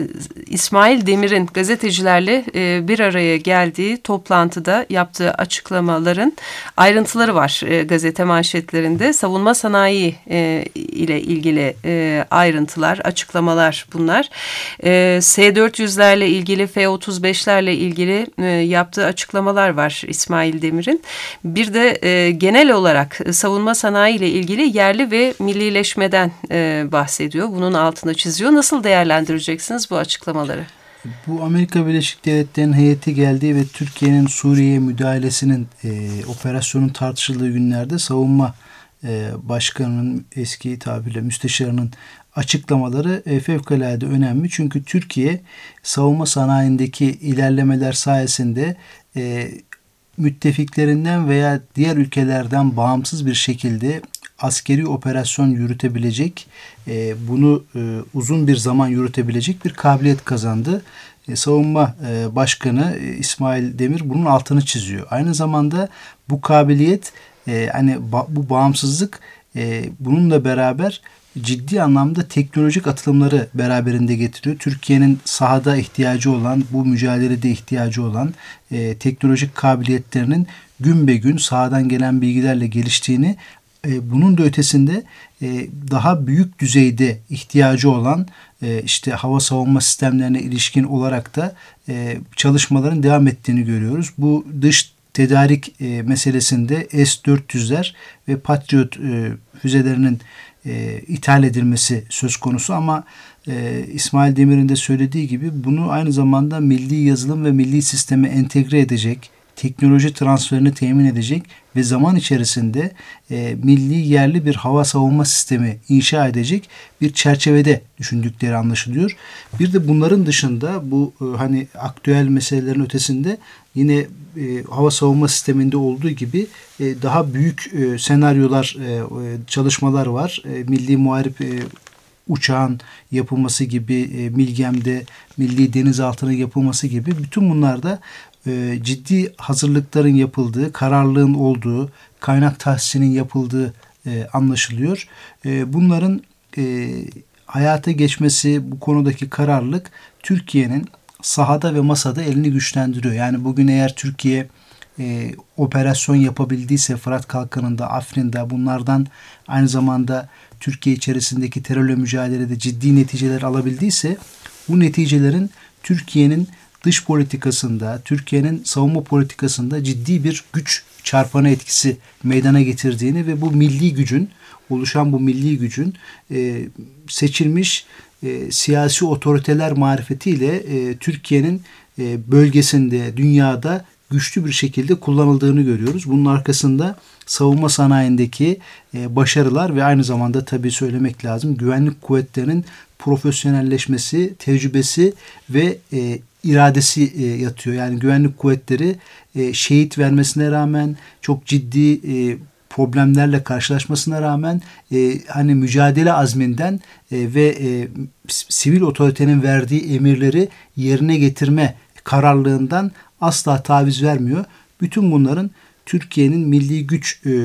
İsmail Demir'in gazetecilerle e, bir araya geldiği toplantıda yaptığı açıklamaların ayrıntıları var e, gazete manşetlerinde. Savunma sanayi e, ile ilgili e, ayrıntılar, açıklamalar bunlar. E, S dört yüzlerle ilgili, F otuz beşlerle ilgili e, yaptığı açıklamalar var İsmail Demir'in. Bir de e, genel olarak savunma sanayi ile ilgili yerli ve millileşmeden e, bahsediyor. Bunun altını çiziyor. Nasıl değerlendireceksiniz bu açıklamaları? Bu Amerika Birleşik Devletleri'nin heyeti geldiği ve Türkiye'nin Suriye'ye müdahalesinin, e, operasyonun tartışıldığı günlerde savunma e, başkanının, eski tabirle müsteşarının açıklamaları e, fevkalade önemli. Çünkü Türkiye savunma sanayindeki ilerlemeler sayesinde e, müttefiklerinden veya diğer ülkelerden bağımsız bir şekilde askeri operasyon yürütebilecek, e, bunu e, uzun bir zaman yürütebilecek bir kabiliyet kazandı. E, Savunma e, Başkanı e, İsmail Demir bunun altını çiziyor. Aynı zamanda bu kabiliyet, e, hani ba- bu bağımsızlık e, bununla beraber ciddi anlamda teknolojik atılımları beraberinde getiriyor. Türkiye'nin sahada ihtiyacı olan, bu mücadelede ihtiyacı olan e, teknolojik kabiliyetlerinin gün be gün sahadan gelen bilgilerle geliştiğini, e, bunun da ötesinde e, daha büyük düzeyde ihtiyacı olan e, işte hava savunma sistemlerine ilişkin olarak da e, çalışmaların devam ettiğini görüyoruz. Bu dış tedarik e, meselesinde S dört yüzler ve Patriot e, füzelerinin e, ithal edilmesi söz konusu ama e, İsmail Demir'in de söylediği gibi bunu aynı zamanda milli yazılım ve milli sisteme entegre edecek, teknoloji transferini temin edecek ve zaman içerisinde e, milli yerli bir hava savunma sistemi inşa edecek bir çerçevede düşündükleri anlaşılıyor. Bir de bunların dışında bu e, hani aktüel meselelerin ötesinde yine e, hava savunma sisteminde olduğu gibi e, daha büyük e, senaryolar, e, çalışmalar var. E, milli muharip e, uçağın yapılması gibi, e, Milgem'de milli denizaltının yapılması gibi bütün bunlarda e, ciddi hazırlıkların yapıldığı, kararlılığın olduğu, kaynak tahsisinin yapıldığı e, anlaşılıyor. E, bunların e, hayata geçmesi, bu konudaki kararlılık Türkiye'nin sahada ve masada elini güçlendiriyor. Yani bugün eğer Türkiye e, operasyon yapabildiyse Fırat Kalkanı'nda, Afrin'de, bunlardan aynı zamanda Türkiye içerisindeki terörle mücadelede ciddi neticeler alabildiyse, bu neticelerin Türkiye'nin dış politikasında, Türkiye'nin savunma politikasında ciddi bir güç çarpanı etkisi meydana getirdiğini ve bu milli gücün, oluşan bu milli gücün e, seçilmiş e, siyasi otoriteler marifetiyle e, Türkiye'nin e, bölgesinde, dünyada güçlü bir şekilde kullanıldığını görüyoruz. Bunun arkasında savunma sanayindeki e, başarılar ve aynı zamanda tabii söylemek lazım, güvenlik kuvvetlerinin profesyonelleşmesi, tecrübesi ve e, iradesi e, yatıyor. Yani güvenlik kuvvetleri e, şehit vermesine rağmen, çok ciddi e, problemlerle karşılaşmasına rağmen e, hani mücadele azminden e, ve e, sivil otoritenin verdiği emirleri yerine getirme kararlılığından asla taviz vermiyor. Bütün bunların Türkiye'nin milli güç e,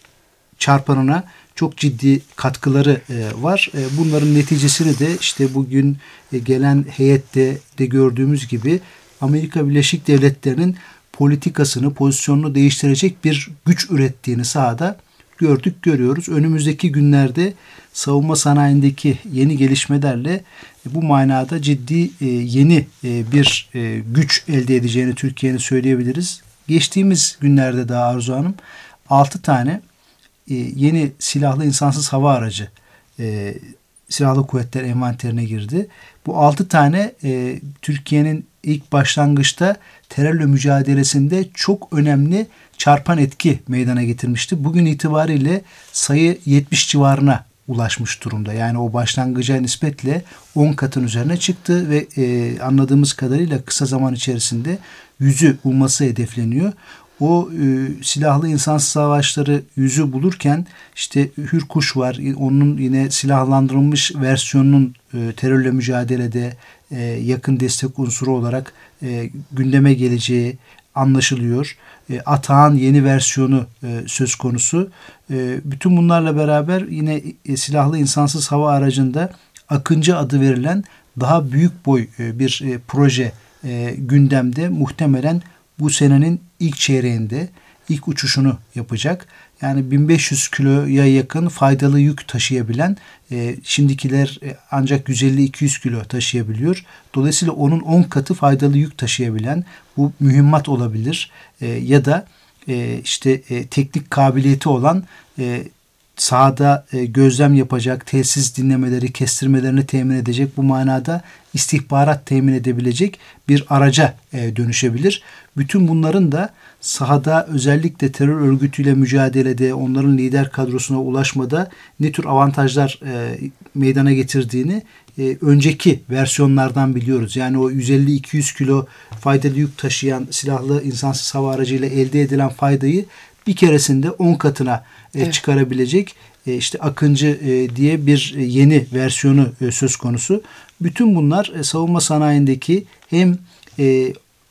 çarpanına çok ciddi katkıları e, var. E, bunların neticesini de işte bugün e, gelen heyette de gördüğümüz gibi Amerika Birleşik Devletleri'nin politikasını, pozisyonunu değiştirecek bir güç ürettiğini sahada gördük, görüyoruz. Önümüzdeki günlerde savunma sanayindeki yeni gelişmelerle e, bu manada ciddi e, yeni e, bir e, güç elde edeceğini Türkiye'nin söyleyebiliriz. Geçtiğimiz günlerde daha Arzu Hanım altı tane e, yeni silahlı insansız hava aracı e, silahlı kuvvetler envanterine girdi. Bu altı tane e, Türkiye'nin ilk başlangıçta terörle mücadelesinde çok önemli çarpan etki meydana getirmişti. Bugün itibariyle sayı yetmiş civarına ulaşmış durumda. Yani o başlangıca nispetle on katın üzerine çıktı ve e, anladığımız kadarıyla kısa zaman içerisinde yüzü bulması hedefleniyor. O e, silahlı insansız savaşları yüzü bulurken işte Hürkuş var. Onun yine silahlandırılmış versiyonunun e, terörle mücadelede e, yakın destek unsuru olarak e, gündeme geleceği anlaşılıyor. E, Atağan yeni versiyonu e, söz konusu. E, bütün bunlarla beraber yine e, silahlı insansız hava aracında Akıncı adı verilen daha büyük boy e, bir e, proje e, gündemde, muhtemelen bu senenin ilk çeyreğinde ilk uçuşunu yapacak. Yani bin beş yüz kiloya yakın faydalı yük taşıyabilen, e, şimdikiler e, ancak yüz elli iki yüz kilo taşıyabiliyor. Dolayısıyla onun on katı faydalı yük taşıyabilen, bu mühimmat olabilir e, ya da e, işte e, teknik kabiliyeti olan, e, sahada e, gözlem yapacak, telsiz dinlemeleri, kestirmelerini temin edecek, bu manada istihbarat temin edebilecek bir araca e, dönüşebilir. Bütün bunların da sahada özellikle terör örgütüyle mücadelede, onların lider kadrosuna ulaşmada ne tür avantajlar e, meydana getirdiğini e, önceki versiyonlardan biliyoruz. Yani o yüz elli iki yüz kilo faydalı yük taşıyan silahlı insansız hava aracıyla elde edilen faydayı bir keresinde on katına e, evet. çıkarabilecek e, işte Akıncı e, diye bir e, yeni versiyonu e, söz konusu. Bütün bunlar e, savunma sanayindeki hem e,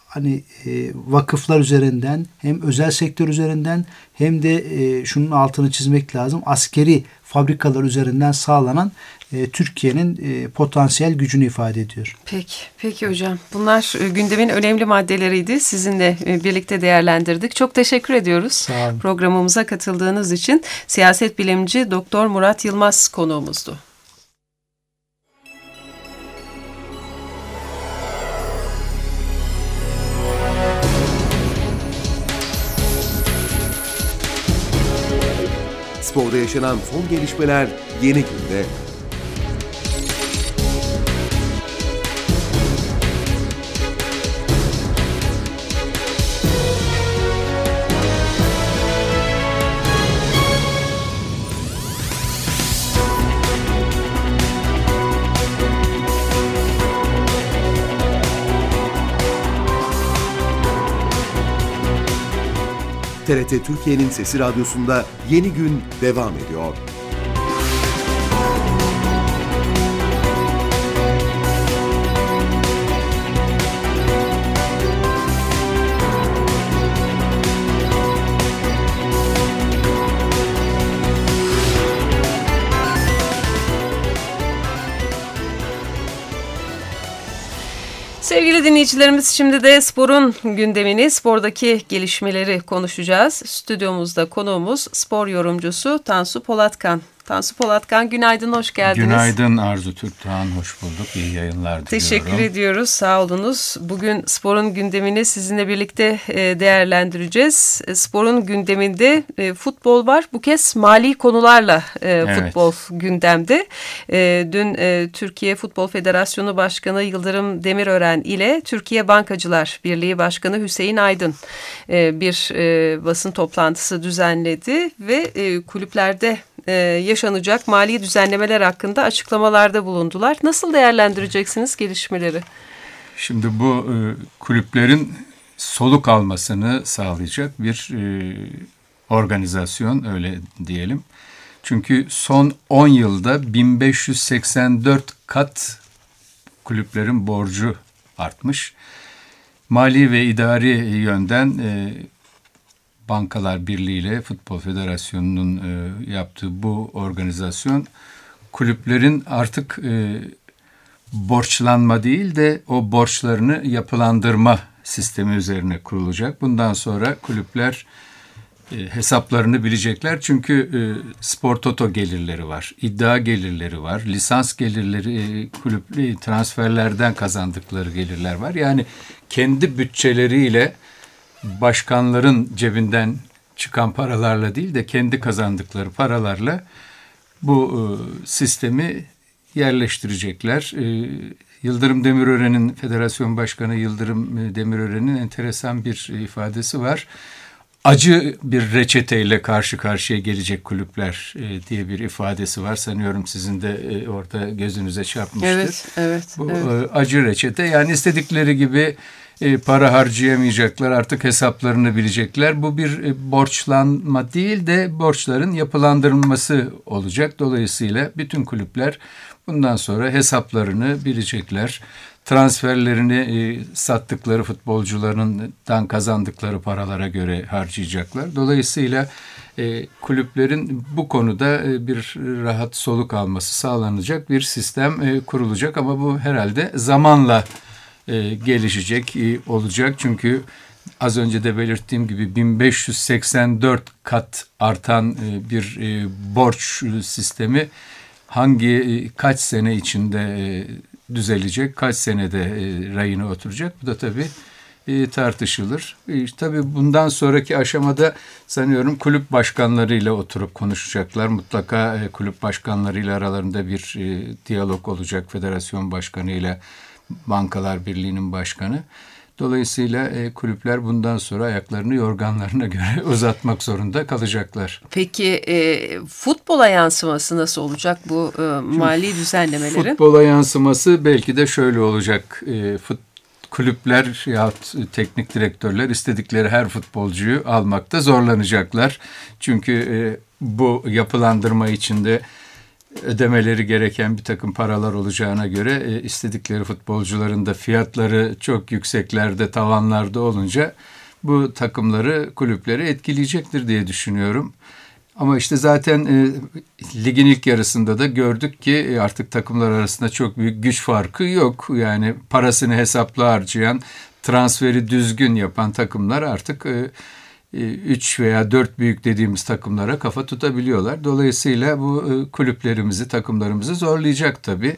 hani e, vakıflar üzerinden hem özel sektör üzerinden hem de e, şunun altını çizmek lazım. Askeri fabrikalar üzerinden sağlanan e, Türkiye'nin e, potansiyel gücünü ifade ediyor. Peki, peki hocam. Bunlar e, gündemin önemli maddeleriydi. Sizinle e, birlikte değerlendirdik. Çok teşekkür ediyoruz. Sağ olun. Programımıza katıldığınız için. Siyaset bilimci Doktor Murat Yılmaz konuğumuzdu. Sporda yaşanan son gelişmeler Yeni Gün'de. T R T Türkiye'nin Sesi Radyosu'nda Yeni Gün devam ediyor. Sevgili dinleyicilerimiz, şimdi de sporun gündemini, spordaki gelişmeleri konuşacağız. Stüdyomuzda konuğumuz spor yorumcusu Tansu Polatkan. Tansu Polatkan, günaydın, hoş geldiniz. Günaydın Arzu Türkdoğan, hoş bulduk. İyi yayınlar diliyorum. Teşekkür ediyoruz, sağ olunuz. Bugün sporun gündemini sizinle birlikte değerlendireceğiz. Sporun gündeminde futbol var. Bu kez mali konularla evet. Futbol gündemde. Dün Türkiye Futbol Federasyonu Başkanı Yıldırım Demirören ile Türkiye Bankacılar Birliği Başkanı Hüseyin Aydın bir basın toplantısı düzenledi ve kulüplerde yaşanacak mali düzenlemeler hakkında açıklamalarda bulundular. Nasıl değerlendireceksiniz gelişmeleri? Şimdi bu e, kulüplerin soluk almasını sağlayacak bir e, organizasyon, öyle diyelim. Çünkü son on yılda bin beş yüz seksen dört kat kulüplerin borcu artmış. Mali ve idari yönden e, Bankalar Birliği ile Futbol Federasyonu'nun e, yaptığı bu organizasyon kulüplerin artık e, borçlanma değil de o borçlarını yapılandırma sistemi üzerine kurulacak. Bundan sonra kulüpler e, hesaplarını bilecekler. Çünkü e, spor toto gelirleri var, iddia gelirleri var, lisans gelirleri, e, kulüp transferlerden kazandıkları gelirler var. Yani kendi bütçeleriyle başkanların cebinden çıkan paralarla değil de kendi kazandıkları paralarla bu e, sistemi yerleştirecekler. E, Yıldırım Demirören'in, Federasyon Başkanı Yıldırım Demirören'in enteresan bir ifadesi var. Acı bir reçeteyle karşı karşıya gelecek kulüpler e, diye bir ifadesi var. Sanıyorum sizin de e, orada gözünüze çarpmıştır. Evet, evet. Bu evet. E, acı reçete, yani istedikleri gibi E, para harcayamayacaklar, artık hesaplarını bilecekler. Bu bir e, borçlanma değil de borçların yapılandırılması olacak. Dolayısıyla bütün kulüpler bundan sonra hesaplarını bilecekler. Transferlerini e, sattıkları futbolcularından kazandıkları paralara göre harcayacaklar. Dolayısıyla e, kulüplerin bu konuda e, bir rahat soluk alması sağlanacak bir sistem e, kurulacak. Ama bu herhalde zamanla E, gelişecek, e, olacak. Çünkü az önce de belirttiğim gibi bin beş yüz seksen dört kat artan e, bir e, borç sistemi hangi e, kaç sene içinde e, düzelecek, kaç senede e, rayına oturacak, bu da tabii e, tartışılır. E, tabii bundan sonraki aşamada sanıyorum kulüp başkanlarıyla oturup konuşacaklar. Mutlaka e, kulüp başkanlarıyla aralarında bir e, diyalog olacak, federasyon başkanıyla Bankalar Birliği'nin başkanı. Dolayısıyla e, kulüpler bundan sonra ayaklarını yorganlarına göre uzatmak zorunda kalacaklar. Peki e, futbola yansıması nasıl olacak bu e, mali düzenlemelerin? Futbola yansıması belki de şöyle olacak. E, fut, kulüpler yahut teknik direktörler istedikleri her futbolcuyu almakta zorlanacaklar. Çünkü e, bu yapılandırma içinde ödemeleri gereken bir takım paralar olacağına göre e, istedikleri futbolcuların da fiyatları çok yükseklerde, tavanlarda olunca bu takımları, kulüpleri etkileyecektir diye düşünüyorum. Ama işte zaten e, ligin ilk yarısında da gördük ki e, artık takımlar arasında çok büyük güç farkı yok. Yani parasını hesaplı harcayan, transferi düzgün yapan takımlar artık e, üç veya dört büyük dediğimiz takımlara kafa tutabiliyorlar. Dolayısıyla bu kulüplerimizi, takımlarımızı zorlayacak tabii.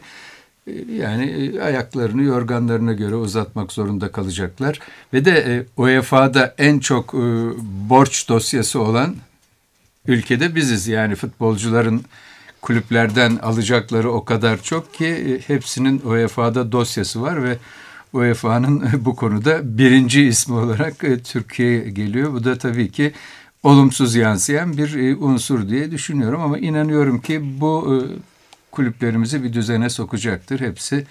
Yani ayaklarını yorganlarına göre uzatmak zorunda kalacaklar. Ve de U E F A'da en çok borç dosyası olan ülkede biziz. Yani futbolcuların kulüplerden alacakları o kadar çok ki hepsinin U E F A'da dosyası var ve U E F A'nın bu konuda birinci ismi olarak Türkiye geliyor. Bu da tabii ki olumsuz yansıyan bir unsur diye düşünüyorum. Ama inanıyorum ki bu kulüplerimizi bir düzene sokacaktır. Hepsi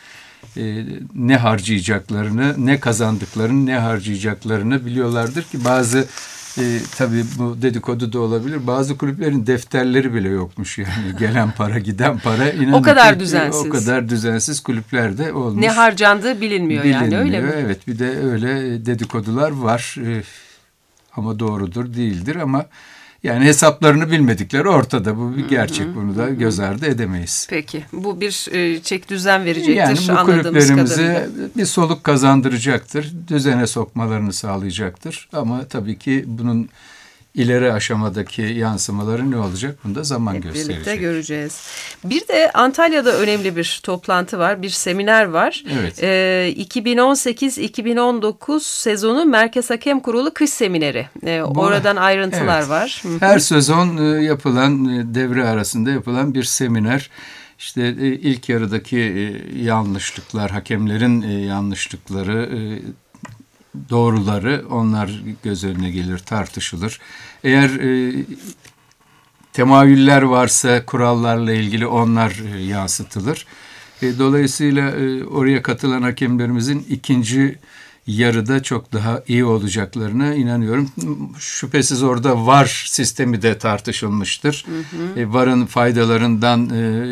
ne harcayacaklarını, ne kazandıklarını, ne harcayacaklarını biliyorlardır ki bazı E, tabii bu dedikodu da olabilir. Bazı kulüplerin defterleri bile yokmuş yani. Gelen para, giden para. İnanın o kadar ki, düzensiz. O kadar düzensiz kulüplerde olmuş. Ne harcandığı bilinmiyor, bilinmiyor yani öyle mi? Evet, bir de öyle dedikodular var. E, ama doğrudur, değildir ama yani hesaplarını bilmedikleri ortada. Bu bir gerçek. Bunu da göz ardı edemeyiz. Peki. Bu bir e, çek düzen verecektir yani bu anladığımız kulüplerimizi kadarıyla. bir soluk kazandıracaktır. Düzene sokmalarını sağlayacaktır. Ama tabii ki bunun ileri aşamadaki yansımaları ne olacak? Bunu da zaman Hep gösterecek. Birlikte göreceğiz. Bir de Antalya'da önemli bir toplantı var, bir seminer var. Evet. Ee, iki bin on sekiz iki bin on dokuz sezonu Merkez Hakem Kurulu kış semineri. Ee, Bu, oradan ayrıntılar evet. var. Her sezon yapılan, devre arasında yapılan bir seminer. İşte ilk yarıdaki yanlışlıklar, hakemlerin yanlışlıkları, doğruları, onlar göz önüne gelir, tartışılır. Eğer e, temayüller varsa kurallarla ilgili onlar e, yansıtılır. E, dolayısıyla e, oraya katılan hakemlerimizin ikinci yarıda çok daha iyi olacaklarına inanıyorum. Şüphesiz orada V A R sistemi de tartışılmıştır. Hı hı. E, V A R'ın faydalarından e,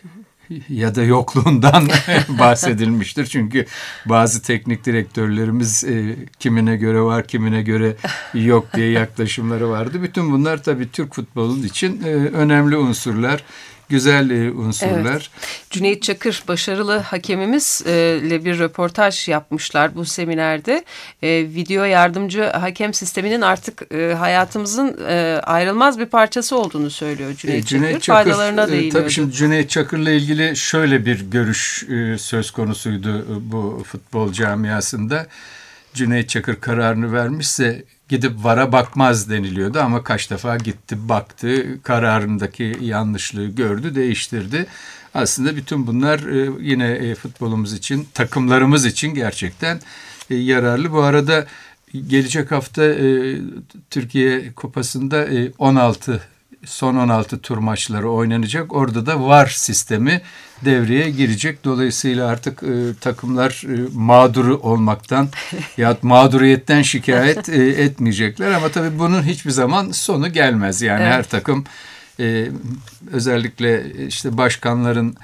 ya da yokluğundan bahsedilmiştir. Çünkü bazı teknik direktörlerimiz e, kimine göre var, kimine göre yok diye yaklaşımları vardı. Bütün bunlar tabii Türk futbolunun için e, önemli unsurlar. Güzel e, unsurlar. Evet. Cüneyt Çakır başarılı hakemimizle bir röportaj yapmışlar bu seminerde. E, video yardımcı hakem sisteminin artık e, hayatımızın e, ayrılmaz bir parçası olduğunu söylüyor Cüneyt, e, Cüneyt Çakır. Çakır. Faydalarına değiniyordu. E, tabii şimdi Cüneyt Çakır'la ilgili şöyle bir görüş e, söz konusuydu bu futbol camiasında. Cüneyt Çakır kararını vermişse gidip V A R'a bakmaz deniliyordu ama kaç defa gitti, baktı, kararındaki yanlışlığı gördü, değiştirdi. Aslında bütün bunlar yine futbolumuz için, takımlarımız için gerçekten yararlı. Bu arada gelecek hafta Türkiye Kupası'nda on altı son on altı tur maçları oynanacak. Orada da V A R sistemi devreye girecek. Dolayısıyla artık e, takımlar e, mağduru olmaktan ya mağduriyetten şikayet e, etmeyecekler. Ama tabii bunun hiçbir zaman sonu gelmez. Yani evet. Her takım e, özellikle işte başkanların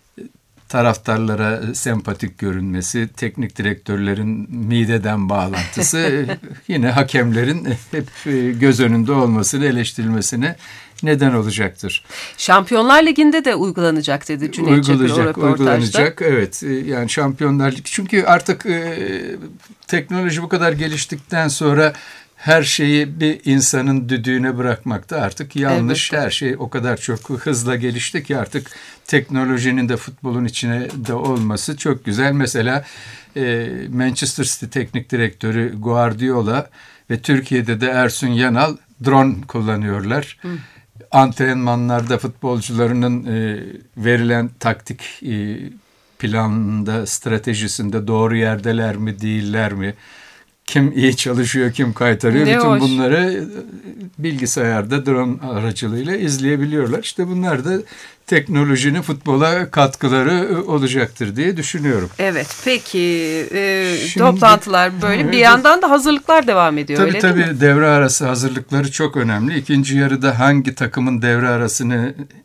taraftarlara sempatik görünmesi, teknik direktörlerin mideden bağlantısı yine hakemlerin hep göz önünde olmasını, eleştirilmesine neden olacaktır. Şampiyonlar Ligi'nde de uygulanacak dedi Cüneyt Çakır o röportajda. Uygulanacak, evet. Yani Şampiyonlar Ligi. Çünkü artık e, teknoloji bu kadar geliştikten sonra her şeyi bir insanın düdüğüne bırakmakta artık yanlış. Evet. Her şey o kadar çok hızla gelişti ki artık teknolojinin de futbolun içine de olması çok güzel. Mesela e, Manchester City teknik direktörü Guardiola ve Türkiye'de de Ersun Yanal drone kullanıyorlar. Hı. Antrenmanlarda futbolcularının e, verilen taktik e, planında, stratejisinde doğru yerdeler mi, değiller mi? Kim iyi çalışıyor, kim kaytarıyor. Ne Bütün hoş. Bunları bilgisayarda drone aracılığıyla izleyebiliyorlar. İşte bunlar da teknolojinin futbola katkıları olacaktır diye düşünüyorum. Evet, peki e, Şimdi, toplantılar böyle evet, bir yandan da hazırlıklar devam ediyor. Tabii öyle tabii değil mi? Devre arası hazırlıkları çok önemli. İkinci yarıda hangi takımın devre arasını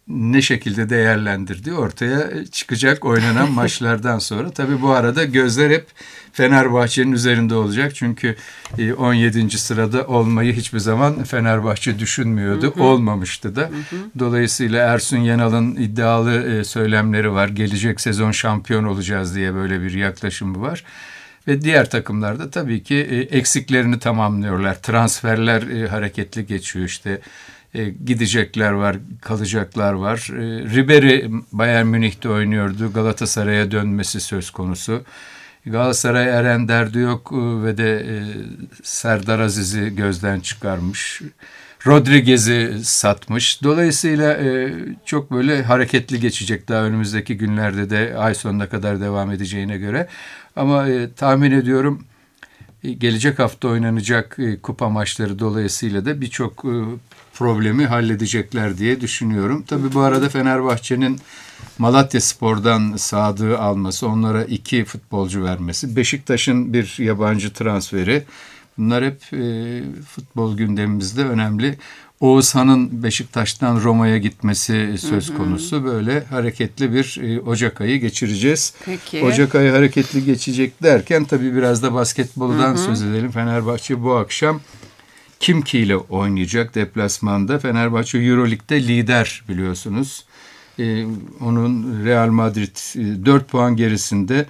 ne şekilde değerlendirdiği ortaya çıkacak oynanan maçlardan sonra. Tabii bu arada gözler hep Fenerbahçe'nin üzerinde olacak. Çünkü on yedinci sırada olmayı hiçbir zaman Fenerbahçe düşünmüyordu. Hı hı. Olmamıştı da. Hı hı. Dolayısıyla Ersun Yanal'ın iddialı söylemleri var. Gelecek sezon şampiyon olacağız diye böyle bir yaklaşımı var. Ve diğer takımlar da tabii ki eksiklerini tamamlıyorlar. Transferler hareketli geçiyor işte. E, gidecekler var, kalacaklar var. E, Ribery Bayern Münih'te oynuyordu. Galatasaray'a dönmesi söz konusu. Galatasaray Eren Derdi yok ve de e, Serdar Aziz'i gözden çıkarmış. Rodriguez'i satmış. Dolayısıyla e, çok böyle hareketli geçecek daha önümüzdeki günlerde de ay sonuna kadar devam edeceğine göre. Ama e, tahmin ediyorum gelecek hafta oynanacak e, kupa maçları dolayısıyla da birçok e, problemi halledecekler diye düşünüyorum. Tabii bu arada Fenerbahçe'nin Malatyaspor'dan Sadık'ı alması, onlara iki futbolcu vermesi, Beşiktaş'ın bir yabancı transferi, bunlar hep e, futbol gündemimizde önemli. Oğuzhan'ın Beşiktaş'tan Roma'ya gitmesi söz konusu. Hı hı. Böyle hareketli bir e, Ocak ayı geçireceğiz. Peki. Ocak ayı hareketli geçecek derken tabii biraz da basketboldan hı hı. söz edelim. Fenerbahçe bu akşam Kimki ile oynayacak deplasmanda. Fenerbahçe Euroleague'de lider biliyorsunuz. Ee, onun Real Madrid e, dört puan gerisinde.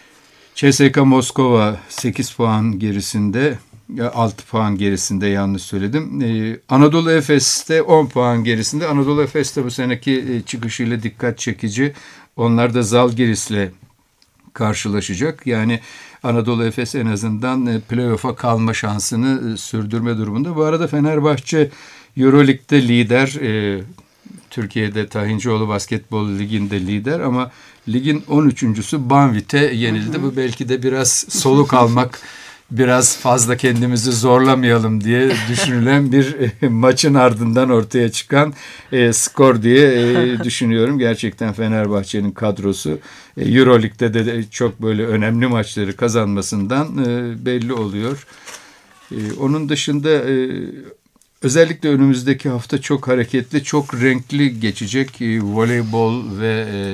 C S K A Moskova sekiz puan gerisinde. altı puan gerisinde yanlış söyledim. Ee, Anadolu Efes'te on puan gerisinde. Anadolu Efes'te bu seneki e, çıkışıyla dikkat çekici. Onlar da Zalgiris'le karşılaşacak. Yani Anadolu Efes en azından playoff'a kalma şansını sürdürme durumunda. Bu arada Fenerbahçe Euroleague'de lider. Türkiye'de Tahincioğlu Basketbol Ligi'nde lider ama ligin on üçüncüsü Banvit'e yenildi. Hı hı. Bu belki de biraz soluk almak, biraz fazla kendimizi zorlamayalım diye düşünülen bir e, maçın ardından ortaya çıkan e, skor diye e, düşünüyorum. Gerçekten Fenerbahçe'nin kadrosu e, Euroleague'de de, de çok böyle önemli maçları kazanmasından e, belli oluyor. E, onun dışında e, özellikle önümüzdeki hafta çok hareketli, çok renkli geçecek e, voleybol ve e,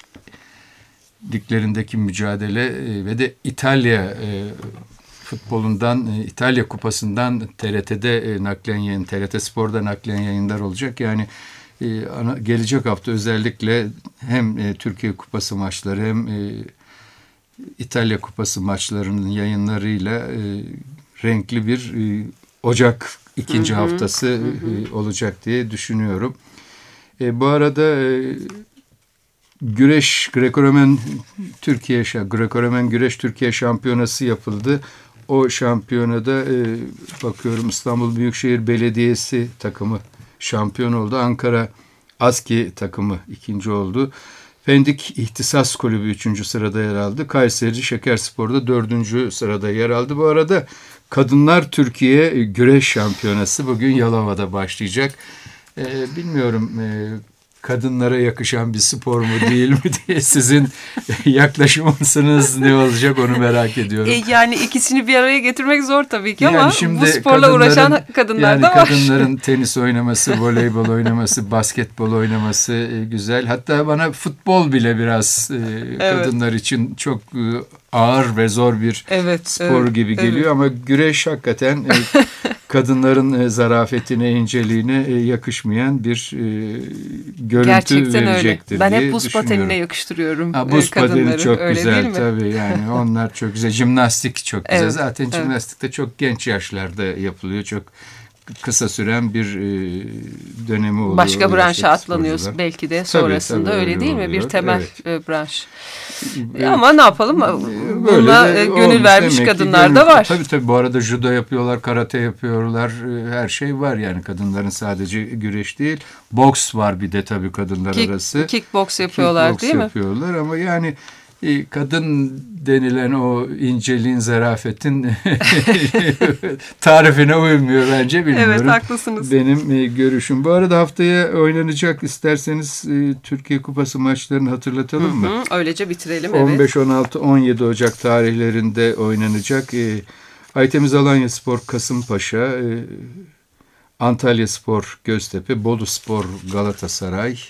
liglerindeki mücadele e, ve de İtalya e, futbolundan, İtalya Kupası'ndan T R T'de naklen yayın, T R T Spor'da naklen yayınlar olacak. Yani gelecek hafta özellikle hem Türkiye Kupası maçları hem İtalya Kupası maçlarının yayınlarıyla renkli bir Ocak ikinci hı hı, haftası hı hı. olacak diye düşünüyorum. Bu arada güreş, Greco-Romen Türkiye, Greco-Romen Güreş Türkiye Şampiyonası yapıldı. O şampiyonada e, bakıyorum İstanbul Büyükşehir Belediyesi takımı şampiyon oldu. Ankara ASKİ takımı ikinci oldu. Pendik İhtisas Kulübü üçüncü sırada yer aldı. Kayseri Şekerspor'da dördüncü sırada yer aldı. Bu arada Kadınlar Türkiye Güreş Şampiyonası bugün Yalova'da başlayacak. E, bilmiyorum e, kadınlara yakışan bir spor mu değil mi diye sizin yaklaşımınız ne olacak onu merak ediyorum. E, yani ikisini bir araya getirmek zor tabii ki yani ama bu sporla uğraşan kadınlar yani da var. Kadınların tenis oynaması, voleybol oynaması, basketbol oynaması e, güzel. Hatta bana futbol bile biraz e, evet. kadınlar için çok e, ağır ve zor bir evet, spor evet, gibi geliyor evet. ama güreş hakikaten e, kadınların e, zarafetine, inceliğine e, yakışmayan bir e, görüntü gerçekten verecektir öyle. Ben diye hep buz patenine yakıştırıyorum ha, buz kadınları. pateni çok öyle güzel tabii yani onlar çok güzel. Jimnastik çok güzel. Evet, Zaten evet. jimnastikte çok genç yaşlarda yapılıyor. Çok kısa süren bir e, dönemi oluyor. Başka branşa atlanıyoruz belki de sonrasında tabii, tabii, öyle değil oluyor. mi? Bir temel evet. branş. Evet. Ama ne yapalım? Buna de, gönül vermiş kadınlar gönül, da var. Tabii tabii bu arada judo yapıyorlar, karate yapıyorlar. Her şey var yani kadınların sadece güreş değil. Boks var bir de tabii kadınlar Kick, arası. Kickboks yapıyorlar Kickboks değil mi? yapıyorlar ama yani kadın denilen o inceliğin, zarafetin tarifine uymuyor bence bilmiyorum. Evet haklısınız. Benim e, görüşüm. Bu arada haftaya oynanacak isterseniz e, Türkiye Kupası maçlarını hatırlatalım hı hı, mı? Öylece bitirelim. on beş, on altı, on yedi Ocak tarihlerinde oynanacak. E, Aytemiz Alanyaspor Kasımpaşa, e, Antalyaspor Göztepe, Boluspor Galatasaray,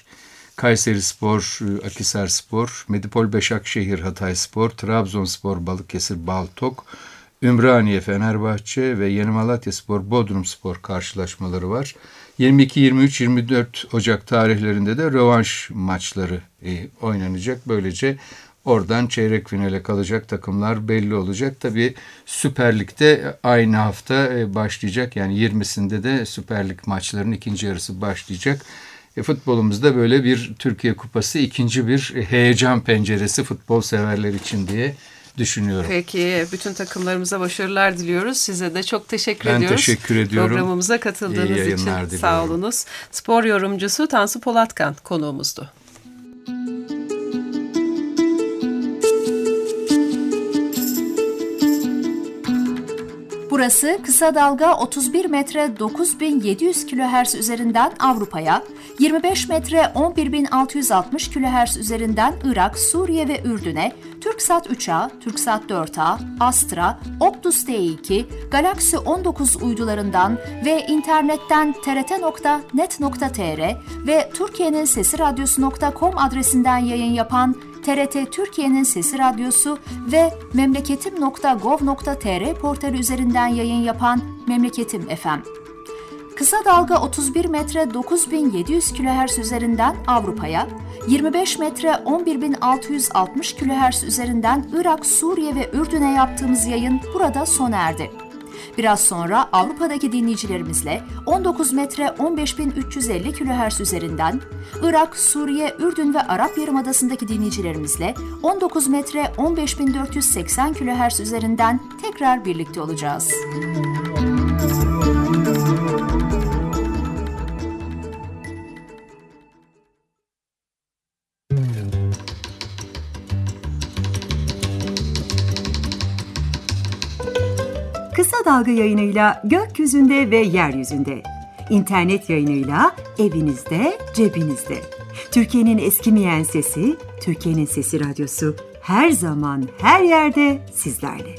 Kayserispor, Akhisarspor, Medipol Başakşehir Hatayspor, Trabzonspor Balıkesir Baltok, Ümraniye Fenerbahçe ve Yeni Malatyaspor Bodrumspor karşılaşmaları var. yirmi iki, yirmi üç, yirmi dört Ocak tarihlerinde de rövanş maçları e, oynanacak. Böylece oradan çeyrek finale kalacak takımlar belli olacak. Tabii Süper Lig'de aynı hafta e, başlayacak. Yani yirmisinde de Süper Lig maçlarının ikinci yarısı başlayacak. E, futbolumuzda böyle bir Türkiye Kupası ikinci bir heyecan penceresi futbol severler için diye düşünüyorum. Peki, bütün takımlarımıza başarılar diliyoruz. Size de çok teşekkür ben ediyoruz. Ben teşekkür ediyorum. Programımıza katıldığınız için diliyorum. Sağ olunuz. Spor yorumcusu Tansu Polatkan konuğumuzdu. Burası kısa dalga otuz bir metre dokuz bin yedi yüz kilohertz üzerinden Avrupa'ya, yirmi beş metre on bir bin altı yüz altmış kilohertz üzerinden Irak, Suriye ve Ürdün'e, Türksat üç A, Türksat dört A, Astra, Optus T iki, Galaxy on dokuz uydularından ve internetten t r t nokta net nokta t r ve Türkiye'nin Sesi Radyosu nokta com adresinden yayın yapan T R T Türkiye'nin Sesi Radyosu ve memleketim nokta gov nokta t r portali üzerinden yayın yapan Memleketim F M. Kısa dalga otuz bir metre dokuz bin yedi yüz kilohertz üzerinden Avrupa'ya, yirmi beş metre on bir bin altı yüz altmış kilohertz üzerinden Irak, Suriye ve Ürdün'e yaptığımız yayın burada sona erdi. Biraz sonra Avrupa'daki dinleyicilerimizle on dokuz metre on beş bin üç yüz elli kilohertz üzerinden, Irak, Suriye, Ürdün ve Arap Yarımadası'ndaki dinleyicilerimizle on dokuz metre on beş bin dört yüz seksen kilohertz üzerinden tekrar birlikte olacağız. Kısa dalga yayınıyla gökyüzünde ve yeryüzünde, internet yayınıyla evinizde, cebinizde. Türkiye'nin eskimeyen sesi, Türkiye'nin Sesi Radyosu her zaman, her yerde sizlerle.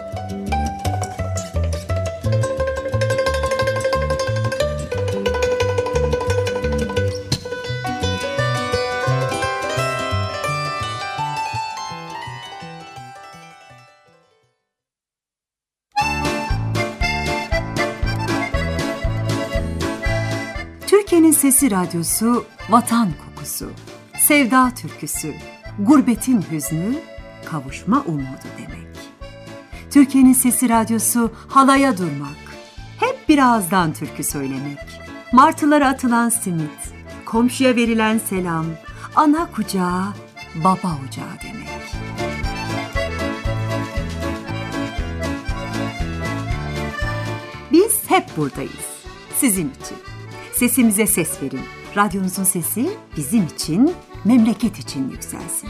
Türkiye'nin Sesi Radyosu, vatan kokusu, sevda türküsü, gurbetin hüznü, kavuşma umudu demek. Türkiye'nin Sesi Radyosu, halaya durmak, hep bir ağızdan türkü söylemek, martılara atılan simit, komşuya verilen selam, ana kucağı, baba ocağı demek. Biz hep buradayız, sizin için. Sesimize ses verin. Radyonuzun sesi bizim için, memleket için yükselsin.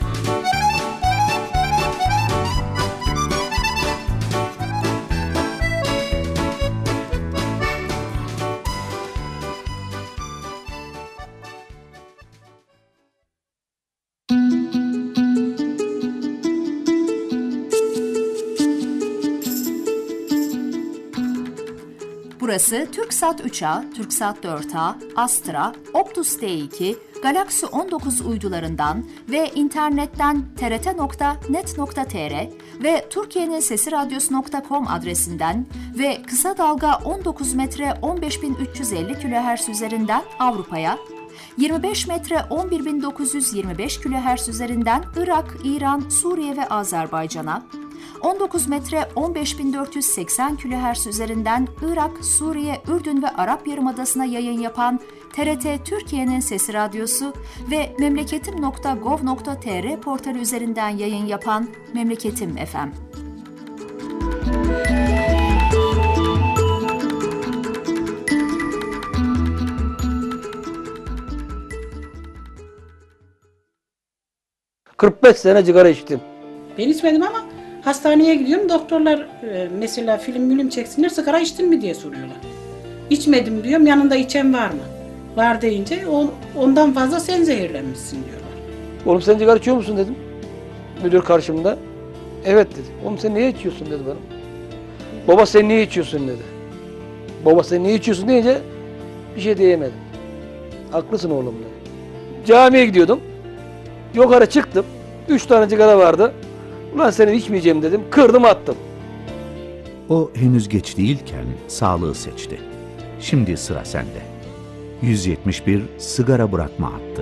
Burası Türksat üç A, Türksat dört A, Astra, Optus T iki, Galaxy on dokuz uydularından ve internetten t r t nokta net nokta t r ve Türkiye'nin Sesi Radyosu nokta com adresinden ve kısa dalga on dokuz metre on beş bin üç yüz elli kilohertz üzerinden Avrupa'ya, yirmi beş metre on bir bin dokuz yüz yirmi beş kilohertz üzerinden Irak, İran, Suriye ve Azerbaycan'a, on dokuz metre on beş bin dört yüz seksen kilohertz üzerinden Irak, Suriye, Ürdün ve Arap Yarımadası'na yayın yapan T R T Türkiye'nin Sesi Radyosu ve memleketim nokta gov nokta t r portali üzerinden yayın yapan Memleketim F M. kırk beş sene sigara içtim. Ben içmedim ama hastaneye gidiyorum. Doktorlar e, mesela film mülüm çeksinler, sigara içtin mi diye soruyorlar. İçmedim diyorum. Yanında içen var mı? Var deyince on, ondan fazla sen zehirlenmişsin diyorlar. Oğlum sen sigara içiyor musun dedim. Müdür karşımda. Evet dedi. Oğlum sen niye içiyorsun dedi bana. Baba sen niye içiyorsun dedi. Baba sen niye içiyorsun deyince bir şey diyemedim. Haklısın oğlum dedi. Camiye gidiyordum. Yukarı çıktım. Üç tane sigara vardı. Ulan seni içmeyeceğim dedim. Kırdım attım. O henüz geç değilken sağlığı seçti. Şimdi sıra sende. yüz yetmiş bir sigara bırakma hattı.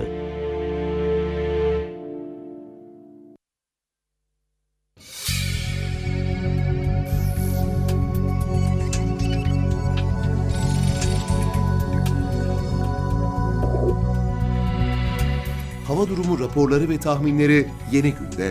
Hava durumu raporları ve tahminleri Yeni Gün'de.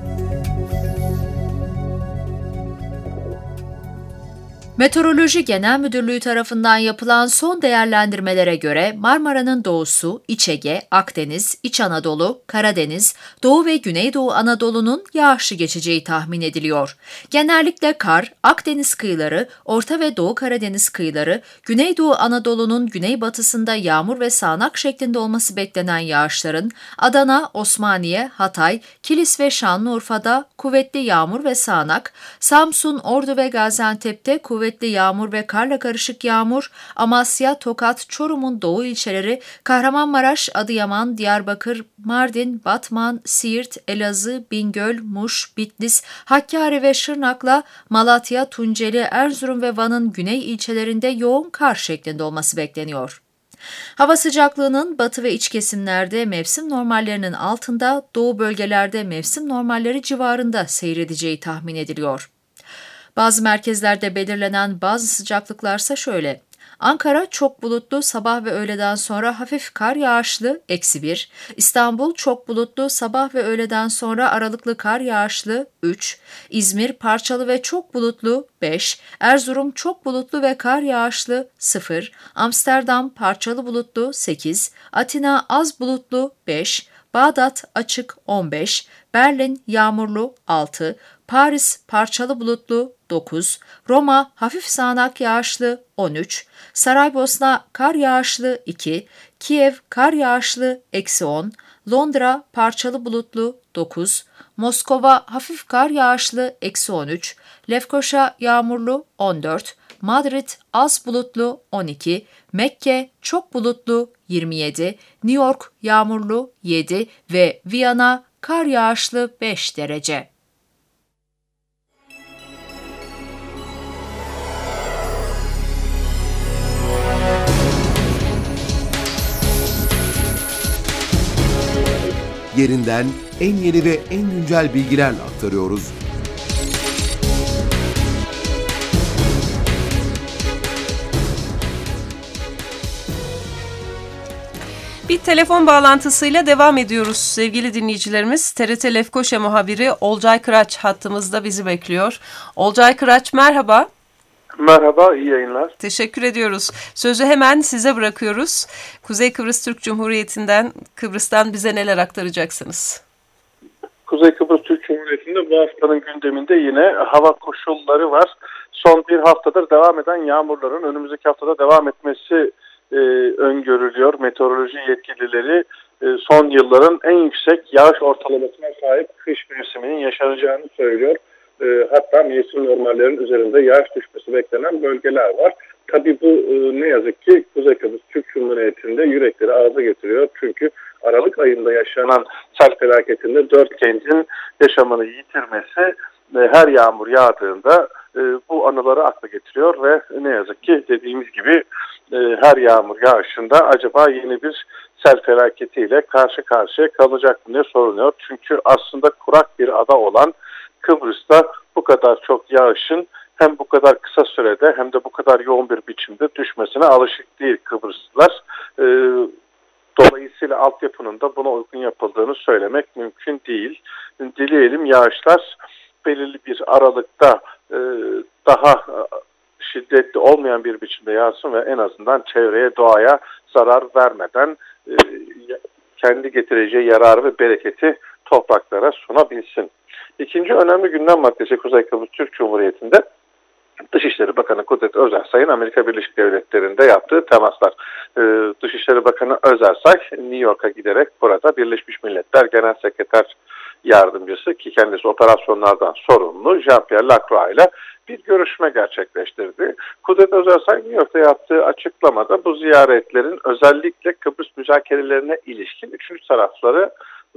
Meteoroloji Genel Müdürlüğü tarafından yapılan son değerlendirmelere göre Marmara'nın doğusu, İç Ege, Akdeniz, İç Anadolu, Karadeniz, Doğu ve Güneydoğu Anadolu'nun yağışlı geçeceği tahmin ediliyor. Genellikle kar, Akdeniz kıyıları, Orta ve Doğu Karadeniz kıyıları, Güneydoğu Anadolu'nun güneybatısında yağmur ve sağanak şeklinde olması beklenen yağışların Adana, Osmaniye, Hatay, Kilis ve Şanlıurfa'da kuvvetli yağmur ve sağanak, Samsun, Ordu ve Gaziantep'te kuvvetli Kuvvetli yağmur ve karla karışık yağmur, Amasya, Tokat, Çorum'un doğu ilçeleri, Kahramanmaraş, Adıyaman, Diyarbakır, Mardin, Batman, Siirt, Elazığ, Bingöl, Muş, Bitlis, Hakkari ve Şırnak'la Malatya, Tunceli, Erzurum ve Van'ın güney ilçelerinde yoğun kar şeklinde olması bekleniyor. Hava sıcaklığının batı ve iç kesimlerde mevsim normallerinin altında, doğu bölgelerde mevsim normalleri civarında seyredeceği tahmin ediliyor. Bazı merkezlerde belirlenen bazı sıcaklıklarsa şöyle: Ankara çok bulutlu, sabah ve öğleden sonra hafif kar yağışlı, eksi bir. İstanbul çok bulutlu, sabah ve öğleden sonra aralıklı kar yağışlı, üç. İzmir parçalı ve çok bulutlu, beş. Erzurum çok bulutlu ve kar yağışlı, sıfır. Amsterdam parçalı bulutlu, sekiz. Atina az bulutlu, beş. Bağdat açık, on beş. Berlin yağmurlu, altı. Paris parçalı bulutlu, dokuz. Roma hafif sağanak yağışlı, on üç. Saraybosna kar yağışlı, iki. Kiev kar yağışlı, eksi on. Londra parçalı bulutlu, dokuz. Moskova hafif kar yağışlı, eksi on üç. Lefkoşa yağmurlu, on dört. Madrid az bulutlu, on iki. Mekke çok bulutlu, yirmi yedi. New York yağmurlu, yedi ve Viyana kar yağışlı, beş derece. Yerinden en yeni ve en güncel bilgilerle aktarıyoruz. Bir telefon bağlantısıyla devam ediyoruz sevgili dinleyicilerimiz. T R T Lefkoşa muhabiri Olcay Kıraç hattımızda bizi bekliyor. Olcay Kıraç merhaba. Merhaba, iyi yayınlar. Teşekkür ediyoruz. Sözü hemen size bırakıyoruz. Kuzey Kıbrıs Türk Cumhuriyeti'nden, Kıbrıs'tan bize neler aktaracaksınız? Kuzey Kıbrıs Türk Cumhuriyeti'nde bu haftanın gündeminde yine hava koşulları var. Son bir haftadır devam eden yağmurların önümüzdeki haftada devam etmesi e, öngörülüyor. Meteoroloji yetkilileri e, son yılların en yüksek yağış ortalamasına sahip kış mevsiminin yaşanacağını söylüyor. E, hatta mevsim normallerin üzerinde yağış düşmesi beklenen bölgeler var. Tabii bu e, ne yazık ki Kuzey Kıbrıs Türk Cumhuriyeti'nde yürekleri ağza getiriyor. Çünkü Aralık ayında yaşanan sel felaketinde dört gencin yaşamını yitirmesi e, her yağmur yağdığında e, bu anıları akla getiriyor ve ne yazık ki dediğimiz gibi e, her yağmur yağışında acaba yeni bir sel felaketiyle karşı karşıya kalacak mı diye soruluyor. Çünkü aslında kurak bir ada olan Kıbrıs'ta bu kadar çok yağışın hem bu kadar kısa sürede hem de bu kadar yoğun bir biçimde düşmesine alışık değil Kıbrıslılar. Ee, dolayısıyla altyapının da buna uygun yapıldığını söylemek mümkün değil. Dileyelim yağışlar belirli bir aralıkta e, daha şiddetli olmayan bir biçimde yağsın ve en azından çevreye, doğaya zarar vermeden e, kendi getireceği yararı ve bereketi topraklara sunabilsin. İkinci önemli gündem maddesi Kuzey Kıbrıs Türk Cumhuriyeti'nde Dışişleri Bakanı Kudret Özersay'ın Amerika Birleşik Devletleri'nde yaptığı temaslar. Ee, Dışişleri Bakanı Özersay New York'a giderek burada Birleşmiş Milletler Genel Sekreter Yardımcısı ki kendisi operasyonlardan sorumlu Jean-Pierre Lacroix ile bir görüşme gerçekleştirdi. Kudret Özersay New York'ta yaptığı açıklamada bu ziyaretlerin özellikle Kıbrıs müzakerelerine ilişkin üçüncü tarafları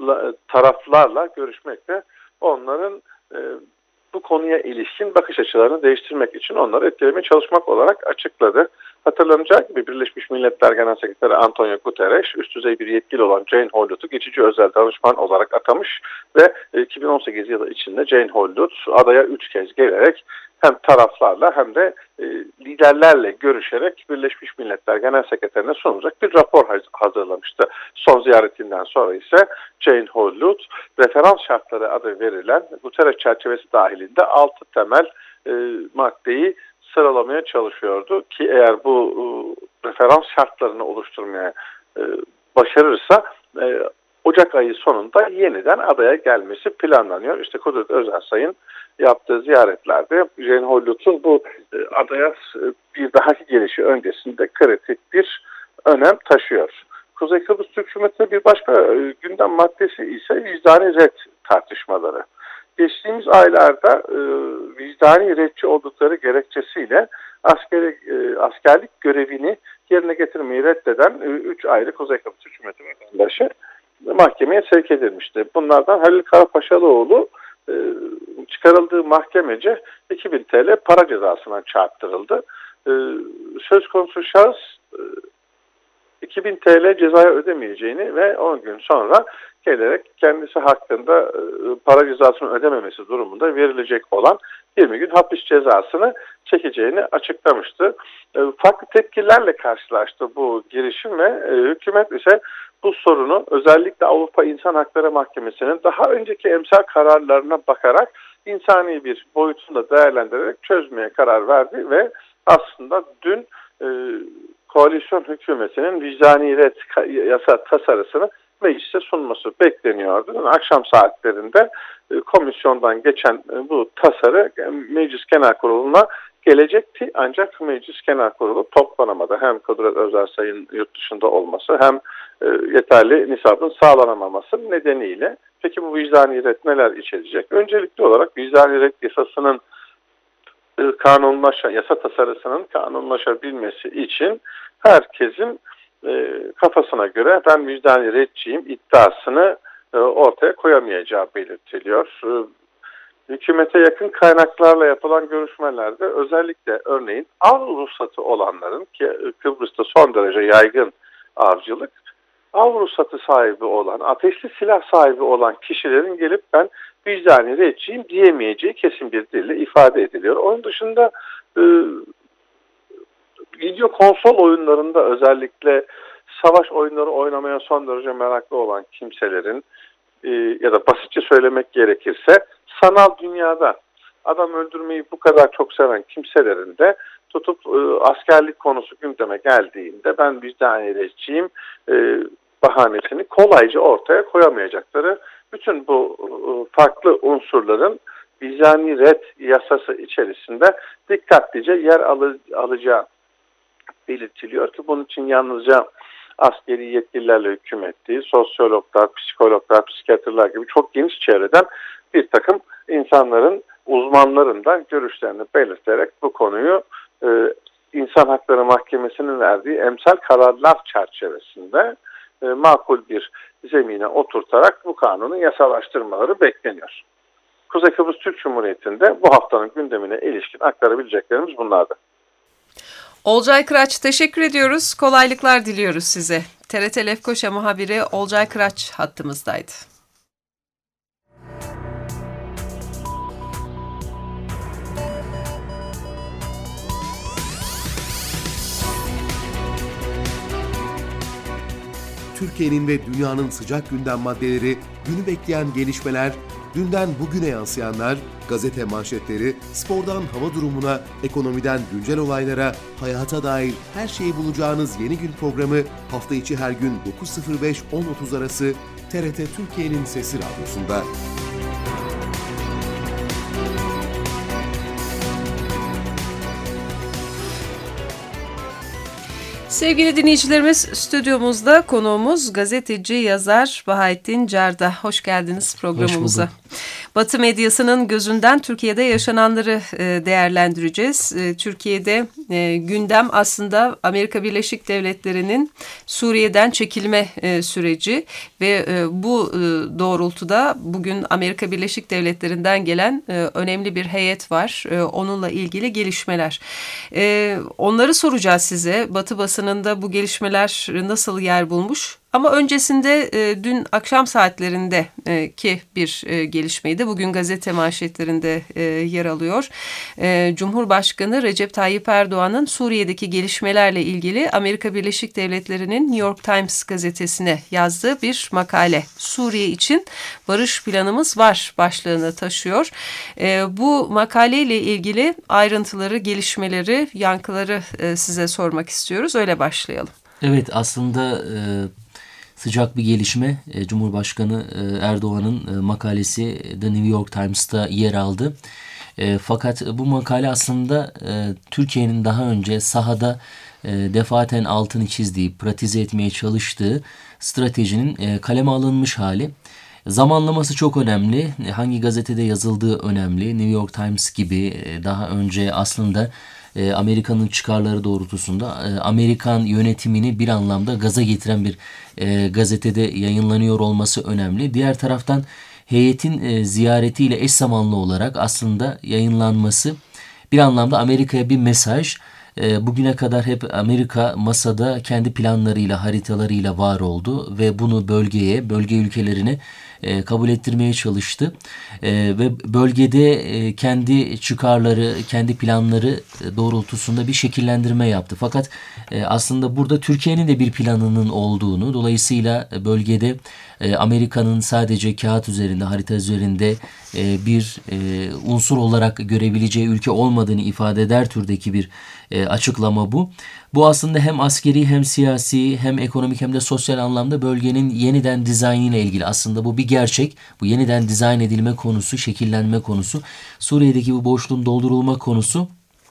taraflarla görüşmekte, onların e, bu konuya ilişkin bakış açılarını değiştirmek için onları etkilemeye çalışmak olarak açıkladı. Hatırlanacağı gibi Birleşmiş Milletler Genel Sekreteri Antonio Guterres üst düzey bir yetkili olan Jane Hoylot'u geçici özel danışman olarak atamış ve iki bin on sekiz yılı içinde Jane Hoylot adaya üç kez gelerek hem taraflarla hem de e, liderlerle görüşerek Birleşmiş Milletler Genel Sekreterine sunulacak bir rapor hazırlamıştı. Son ziyaretinden sonra ise Jane Hoylot referans şartları adı verilen Guterres çerçevesi dahilinde altı temel e, maddeyi sıralamaya çalışıyordu ki eğer bu e, referans şartlarını oluşturmaya e, başarırsa e, Ocak ayı sonunda yeniden adaya gelmesi planlanıyor. İşte Kudret Özersay'ın yaptığı ziyaretlerde Jane Hoylot'un bu e, adaya e, bir dahaki gelişi öncesinde kritik bir önem taşıyor. Kuzey Kıbrıs Türk Cumhuriyeti'nde bir başka e, gündem maddesi ise vicdani ret tartışmaları. Geçtiğimiz aylarda e, vicdani retçi oldukları gerekçesiyle askeri, e, askerlik görevini yerine getirmeyi reddeden üç e, ayrı Kuzey Kıbrıs Türk Cumhuriyeti vatandaşı mahkemeye sevk edilmişti. Bunlardan Halil Karapaşalıoğlu e, çıkarıldığı mahkemece iki bin TL para cezasına çarptırıldı. E, söz konusu şahıs e, iki bin TL cezaya ödemeyeceğini ve on gün sonra gelerek kendisi hakkında e, para cezasını ödememesi durumunda verilecek olan yirmi gün hapis cezasını çekeceğini açıklamıştı. E, farklı tepkilerle karşılaştı bu girişim ve e, hükümet ise bu sorunu özellikle Avrupa İnsan Hakları Mahkemesi'nin daha önceki emsal kararlarına bakarak insani bir boyutunu da değerlendirerek çözmeye karar verdi ve aslında dün e, koalisyon hükümetinin vicdani ret yasa tasarısını meclise sunması bekleniyordu. Yani akşam saatlerinde e, komisyondan geçen e, bu tasarı e, Meclis Genel Kurulu'na gelecekti. Ancak Meclis Genel Kurulu toplanamadı. Hem Kudret Özersay'ın yurt dışında olması hem e, yeterli nisabın sağlanamaması nedeniyle. Peki bu vicdani ret neler içerecek? Öncelikli olarak vicdani ret yasasının e, kanunlaşa, yasa tasarısının kanunlaşabilmesi için herkesin e, kafasına göre ben vicdani retçiyim iddiasını e, ortaya koyamayacağı belirtiliyor. E, hükümete yakın kaynaklarla yapılan görüşmelerde özellikle örneğin av ruhsatı olanların ki Kıbrıs'ta son derece yaygın avcılık, av ruhsatı sahibi olan, ateşli silah sahibi olan kişilerin gelip ben vicdani retçiyim diyemeyeceği kesin bir dille ifade ediliyor. Onun dışında e, video konsol oyunlarında özellikle savaş oyunları oynamaya son derece meraklı olan kimselerin e, ya da basitçe söylemek gerekirse sanal dünyada adam öldürmeyi bu kadar çok seven kimselerin de tutup e, askerlik konusu gündeme geldiğinde ben vicdani retçiyim e, bahanesini kolayca ortaya koyamayacakları, bütün bu e, farklı unsurların vicdani ret yasası içerisinde dikkatlice yer al alacağı belirtiliyor ki bunun için yalnızca askeri yetkililerle hükümet değil, sosyologlar, psikologlar, psikiyatrlar gibi çok geniş çevreden bir takım insanların, uzmanların da görüşlerini belirterek bu konuyu e, İnsan Hakları Mahkemesi'nin verdiği emsal kararlar çerçevesinde e, makul bir zemine oturtarak bu kanunu yasalaştırmaları bekleniyor. Kuzey Kıbrıs Türk Cumhuriyeti'nde bu haftanın gündemine ilişkin aktarabileceklerimiz bunlardı. Olcay Kıraç, teşekkür ediyoruz. Kolaylıklar diliyoruz size. T R T Lefkoşa muhabiri Olcay Kıraç hattımızdaydı. Türkiye'nin ve dünyanın sıcak gündem maddeleri, günü bekleyen gelişmeler, dünden bugüne yansıyanlar, gazete manşetleri, spordan hava durumuna, ekonomiden güncel olaylara, hayata dair her şeyi bulacağınız Yeni Gün programı hafta içi her gün dokuz sıfır beş on otuz arası T R T Türkiye'nin Sesi Radyosu'nda. Sevgili dinleyicilerimiz, stüdyomuzda konuğumuz gazeteci, yazar Bahattin Carda. Hoş geldiniz programımıza. Hoş bulduk. Batı medyasının gözünden Türkiye'de yaşananları e, değerlendireceğiz. E, Türkiye'de e, gündem aslında Amerika Birleşik Devletleri'nin Suriye'den çekilme e, süreci ve e, bu e, doğrultuda bugün Amerika Birleşik Devletleri'nden gelen e, önemli bir heyet var. E, onunla ilgili gelişmeler. E, onları soracağız size. Batı basınında bu gelişmeler nasıl yer bulmuş? Ama öncesinde e, dün akşam saatlerinde e, ki bir e, gelişmeydi. Bugün gazete manşetlerinde e, yer alıyor. E, Cumhurbaşkanı Recep Tayyip Erdoğan'ın Suriye'deki gelişmelerle ilgili Amerika Birleşik Devletleri'nin New York Times gazetesine yazdığı bir makale. Suriye için barış planımız var başlığını taşıyor. E, bu makaleyle ilgili ayrıntıları, gelişmeleri, yankıları e, size sormak istiyoruz. Öyle başlayalım. Evet, aslında e, sıcak bir gelişme. E, Cumhurbaşkanı e, Erdoğan'ın e, makalesi The New York Times'ta yer aldı. E, fakat bu makale aslında e, Türkiye'nin daha önce sahada e, defaten altını çizdiği, pratize etmeye çalıştığı stratejinin e, kaleme alınmış hali. Zamanlaması çok önemli. Hangi gazetede yazıldığı önemli. New York Times gibi e, daha önce aslında Amerika'nın çıkarları doğrultusunda Amerikan yönetimini bir anlamda gaza getiren bir e, gazetede yayınlanıyor olması önemli. Diğer taraftan heyetin e, ziyaretiyle eş zamanlı olarak aslında yayınlanması bir anlamda Amerika'ya bir mesaj. E, bugüne kadar hep Amerika masada kendi planlarıyla, haritalarıyla var oldu ve bunu bölgeye, bölge ülkelerine e, kabul ettirmeye çalıştı. E, ve bölgede e, kendi çıkarları, kendi planları doğrultusunda bir şekillendirme yaptı. Fakat e, aslında burada Türkiye'nin de bir planının olduğunu, dolayısıyla bölgede e, Amerika'nın sadece kağıt üzerinde, harita üzerinde e, bir e, unsur olarak görebileceği ülke olmadığını ifade eder türdeki bir e, açıklama bu. Bu aslında hem askeri hem siyasi hem ekonomik hem de sosyal anlamda bölgenin yeniden dizaynıyla ilgili. Aslında bu bir gerçek. Bu yeniden dizayn edilme konusu, şekillenme konusu, Suriye'deki bu boşluğun doldurulma konusu,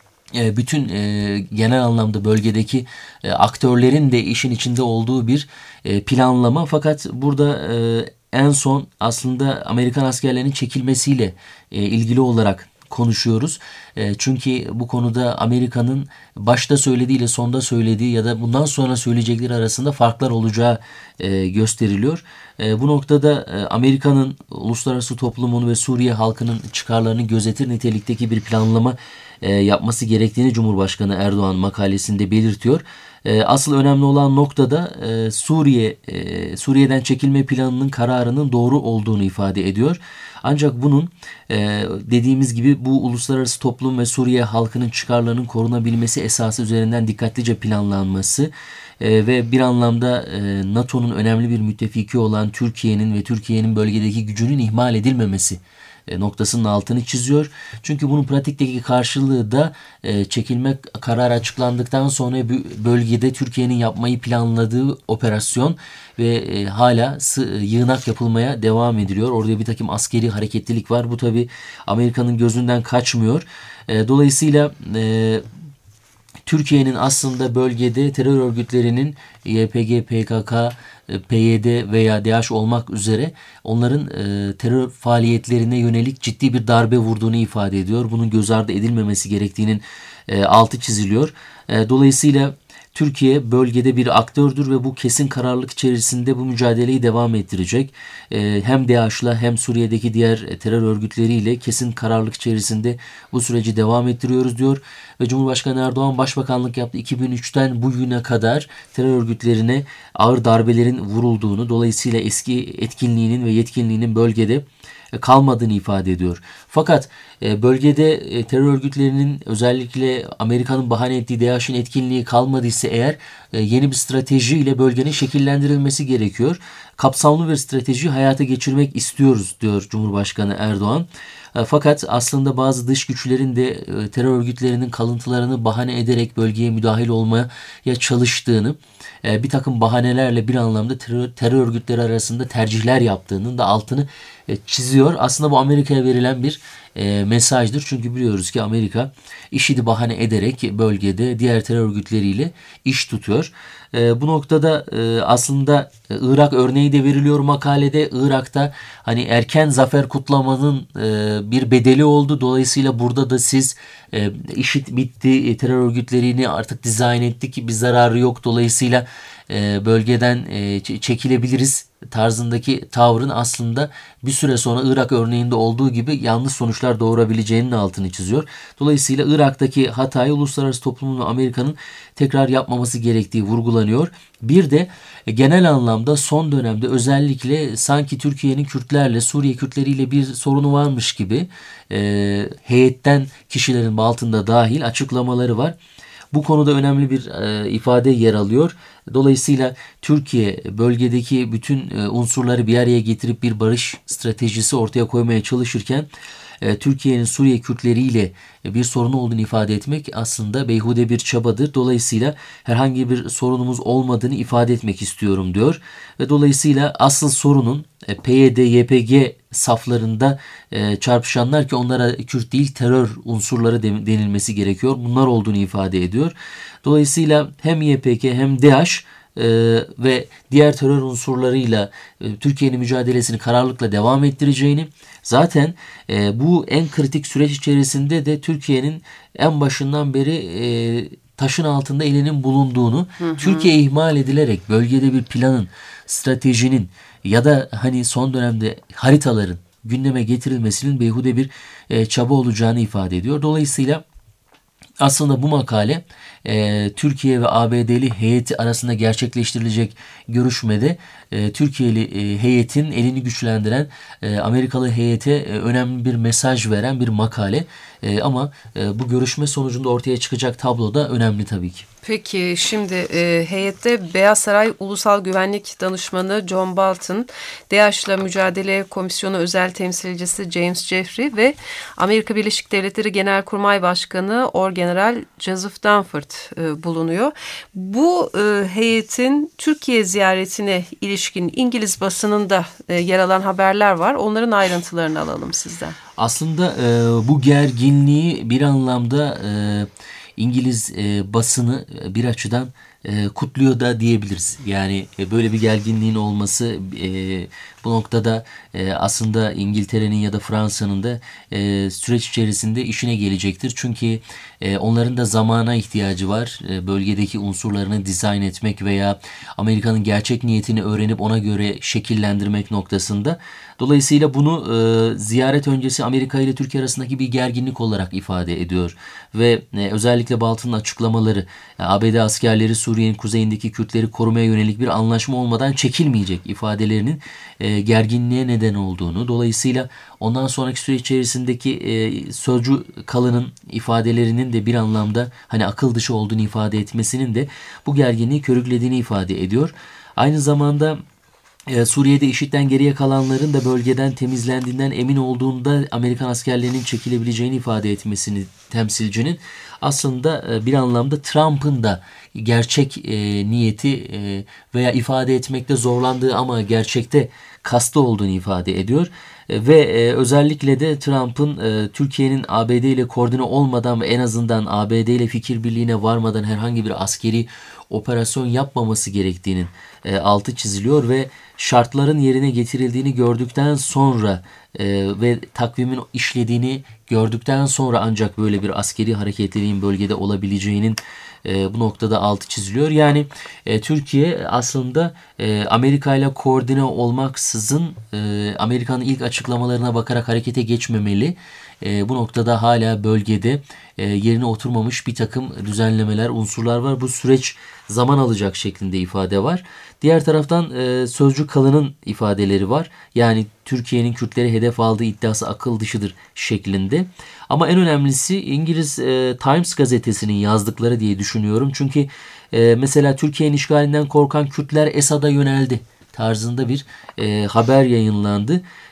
bütün e, genel anlamda bölgedeki e, aktörlerin de işin içinde olduğu bir e, planlama. Fakat burada e, en son aslında Amerikan askerlerinin çekilmesiyle e, ilgili olarak konuşuyoruz. E, çünkü bu konuda Amerika'nın başta söylediği ile sonda söylediği ya da bundan sonra söyleyecekleri arasında farklar olacağı e, gösteriliyor. E, bu noktada e, Amerika'nın uluslararası toplumun ve Suriye halkının çıkarlarını gözetir nitelikteki bir planlama e, yapması gerektiğini Cumhurbaşkanı Erdoğan makalesinde belirtiyor. E, asıl önemli olan noktada e, Suriye e, Suriye'den çekilme planının kararının doğru olduğunu ifade ediyor. Ancak bunun e, dediğimiz gibi bu uluslararası toplum ve Suriye halkının çıkarlarının korunabilmesi esası üzerinden dikkatlice planlanması e, ve bir anlamda e, NATO'nun önemli bir müttefiki olan Türkiye'nin ve Türkiye'nin bölgedeki gücünün ihmal edilmemesi noktasının altını çiziyor. Çünkü bunun pratikteki karşılığı da e, çekilme kararı açıklandıktan sonra bölgede Türkiye'nin yapmayı planladığı operasyon ve e, hala yığınak yapılmaya devam ediliyor. Orada bir takım askeri hareketlilik var. Bu tabii Amerika'nın gözünden kaçmıyor. E, dolayısıyla e, Türkiye'nin aslında bölgede terör örgütlerinin Y P G, P K K, P Y D veya DAEŞ olmak üzere onların e, terör faaliyetlerine yönelik ciddi bir darbe vurduğunu ifade ediyor. Bunun göz ardı edilmemesi gerektiğinin e, altı çiziliyor. E, dolayısıyla Türkiye bölgede bir aktördür ve bu kesin kararlılık içerisinde bu mücadeleyi devam ettirecek. Ee, hem DAEŞ'la hem Suriye'deki diğer terör örgütleriyle kesin kararlılık içerisinde bu süreci devam ettiriyoruz diyor. Ve Cumhurbaşkanı Erdoğan başbakanlık yaptı. iki bin üçten bugüne kadar terör örgütlerine ağır darbelerin vurulduğunu, dolayısıyla eski etkinliğinin ve yetkinliğinin bölgede kalmadığını ifade ediyor. Fakat bölgede terör örgütlerinin özellikle Amerika'nın bahane ettiği DAEŞ'in etkinliği kalmadıysa eğer yeni bir stratejiyle bölgenin şekillendirilmesi gerekiyor. Kapsamlı bir strateji hayata geçirmek istiyoruz diyor Cumhurbaşkanı Erdoğan. Fakat aslında bazı dış güçlerin de terör örgütlerinin kalıntılarını bahane ederek bölgeye müdahil olmaya çalıştığını, bir takım bahanelerle bir anlamda terör, terör örgütleri arasında tercihler yaptığının da altını çiziyor. Aslında bu Amerika'ya verilen bir mesajdır. Çünkü biliyoruz ki Amerika IŞİD'i bahane ederek bölgede diğer terör örgütleriyle iş tutuyor. E, bu noktada e, aslında e, Irak örneği de veriliyor makalede. Irak'ta hani erken zafer kutlamanın e, bir bedeli oldu. Dolayısıyla burada da siz e, IŞİD bitti, e, terör örgütlerini artık dizayn ettik, bir zararı yok. Dolayısıyla e, bölgeden e, çekilebiliriz tarzındaki tavrın aslında bir süre sonra Irak örneğinde olduğu gibi yanlış sonuçlar doğurabileceğinin altını çiziyor. Dolayısıyla Irak'taki hatayı uluslararası toplumun ve Amerika'nın tekrar yapmaması gerektiği vurgulanıyor. Bir de genel anlamda son dönemde özellikle sanki Türkiye'nin Kürtlerle, Suriye Kürtleriyle bir sorunu varmış gibi e, heyetten kişilerin altında dahil açıklamaları var. Bu konuda önemli bir e, ifade yer alıyor. Dolayısıyla Türkiye bölgedeki bütün e, unsurları bir araya getirip bir barış stratejisi ortaya koymaya çalışırken e, Türkiye'nin Suriye Kürtleriyle e, bir sorunu olduğunu ifade etmek aslında beyhude bir çabadır. Dolayısıyla herhangi bir sorunumuz olmadığını ifade etmek istiyorum diyor. Ve dolayısıyla asıl sorunun e, P Y D Y P G saflarında e, çarpışanlar ki onlara Kürt değil terör unsurları denilmesi gerekiyor. Bunlar olduğunu ifade ediyor. Dolayısıyla hem Y P G hem DAEŞ e, ve diğer terör unsurlarıyla e, Türkiye'nin mücadelesini kararlılıkla devam ettireceğini, zaten e, bu en kritik süreç içerisinde de Türkiye'nin en başından beri e, taşın altında elinin bulunduğunu, hı hı. Türkiye ihmal edilerek bölgede bir planın, stratejinin ya da hani son dönemde haritaların gündeme getirilmesinin beyhude bir e, çaba olacağını ifade ediyor. Dolayısıyla aslında bu makale e, Türkiye ve A B D'li heyeti arasında gerçekleştirilecek görüşmede e, Türkiye'li e, heyetin elini güçlendiren, e, Amerikalı heyete e, önemli bir mesaj veren bir makale. E, ama e, bu görüşme sonucunda ortaya çıkacak tablo da önemli tabii ki. Peki şimdi e, heyette Beyaz Saray Ulusal Güvenlik Danışmanı John Bolton, DAEŞ'la Mücadele Komisyonu Özel Temsilcisi James Jeffrey ve Amerika Birleşik Devletleri Genelkurmay Başkanı Orgeneral Joseph Dunford e, bulunuyor. Bu e, heyetin Türkiye ziyaretine ilişkin İngiliz basınında e, yer alan haberler var. Onların ayrıntılarını alalım sizden. Aslında e, bu gerginliği bir anlamda e, İngiliz e, basını bir açıdan e, kutluyor da diyebiliriz. Yani e, böyle bir gerginliğin olması e, bu noktada e, aslında İngiltere'nin ya da Fransa'nın da e, süreç içerisinde işine gelecektir. Çünkü e, onların da zamana ihtiyacı var. E, bölgedeki unsurlarını dizayn etmek veya Amerika'nın gerçek niyetini öğrenip ona göre şekillendirmek noktasında. Dolayısıyla bunu e, ziyaret öncesi Amerika ile Türkiye arasındaki bir gerginlik olarak ifade ediyor. Ve e, özellikle Bolton'un açıklamaları, e, A B D askerleri Suriye'nin kuzeyindeki Kürtleri korumaya yönelik bir anlaşma olmadan çekilmeyecek ifadelerinin e, gerginliğe neden olduğunu, dolayısıyla ondan sonraki süreç içerisindeki e, sözcü kalının ifadelerinin de bir anlamda hani akıl dışı olduğunu ifade etmesinin de bu gerginliği körüklediğini ifade ediyor. Aynı zamanda Ee, Suriye'de IŞİD'den geriye kalanların da bölgeden temizlendiğinden emin olduğunda Amerikan askerlerinin çekilebileceğini ifade etmesini temsilcinin aslında e, bir anlamda Trump'ın da gerçek e, niyeti e, veya ifade etmekte zorlandığı ama gerçekte kastı olduğunu ifade ediyor. E, ve e, özellikle de Trump'ın e, Türkiye'nin A B D ile koordine olmadan ve en azından A B D ile fikir birliğine varmadan herhangi bir askeri operasyon yapmaması gerektiğinin e, altı çiziliyor ve şartların yerine getirildiğini gördükten sonra e, ve takvimin işlediğini gördükten sonra ancak böyle bir askeri hareketliliğin bölgede olabileceğinin e, bu noktada altı çiziliyor. Yani e, Türkiye aslında e, Amerika ile koordine olmaksızın e, Amerika'nın ilk açıklamalarına bakarak harekete geçmemeli. E, bu noktada hala bölgede e, yerine oturmamış bir takım düzenlemeler, unsurlar var. Bu süreç zaman alacak şeklinde ifade var. Diğer taraftan e, sözcü kalının ifadeleri var. Yani Türkiye'nin Kürtleri hedef aldığı iddiası akıl dışıdır şeklinde. Ama en önemlisi İngiliz e, Times gazetesinin yazdıkları diye düşünüyorum. Çünkü e, mesela Türkiye'nin işgalinden korkan Kürtler Esad'a yöneldi tarzında bir e, haber yayınlandı.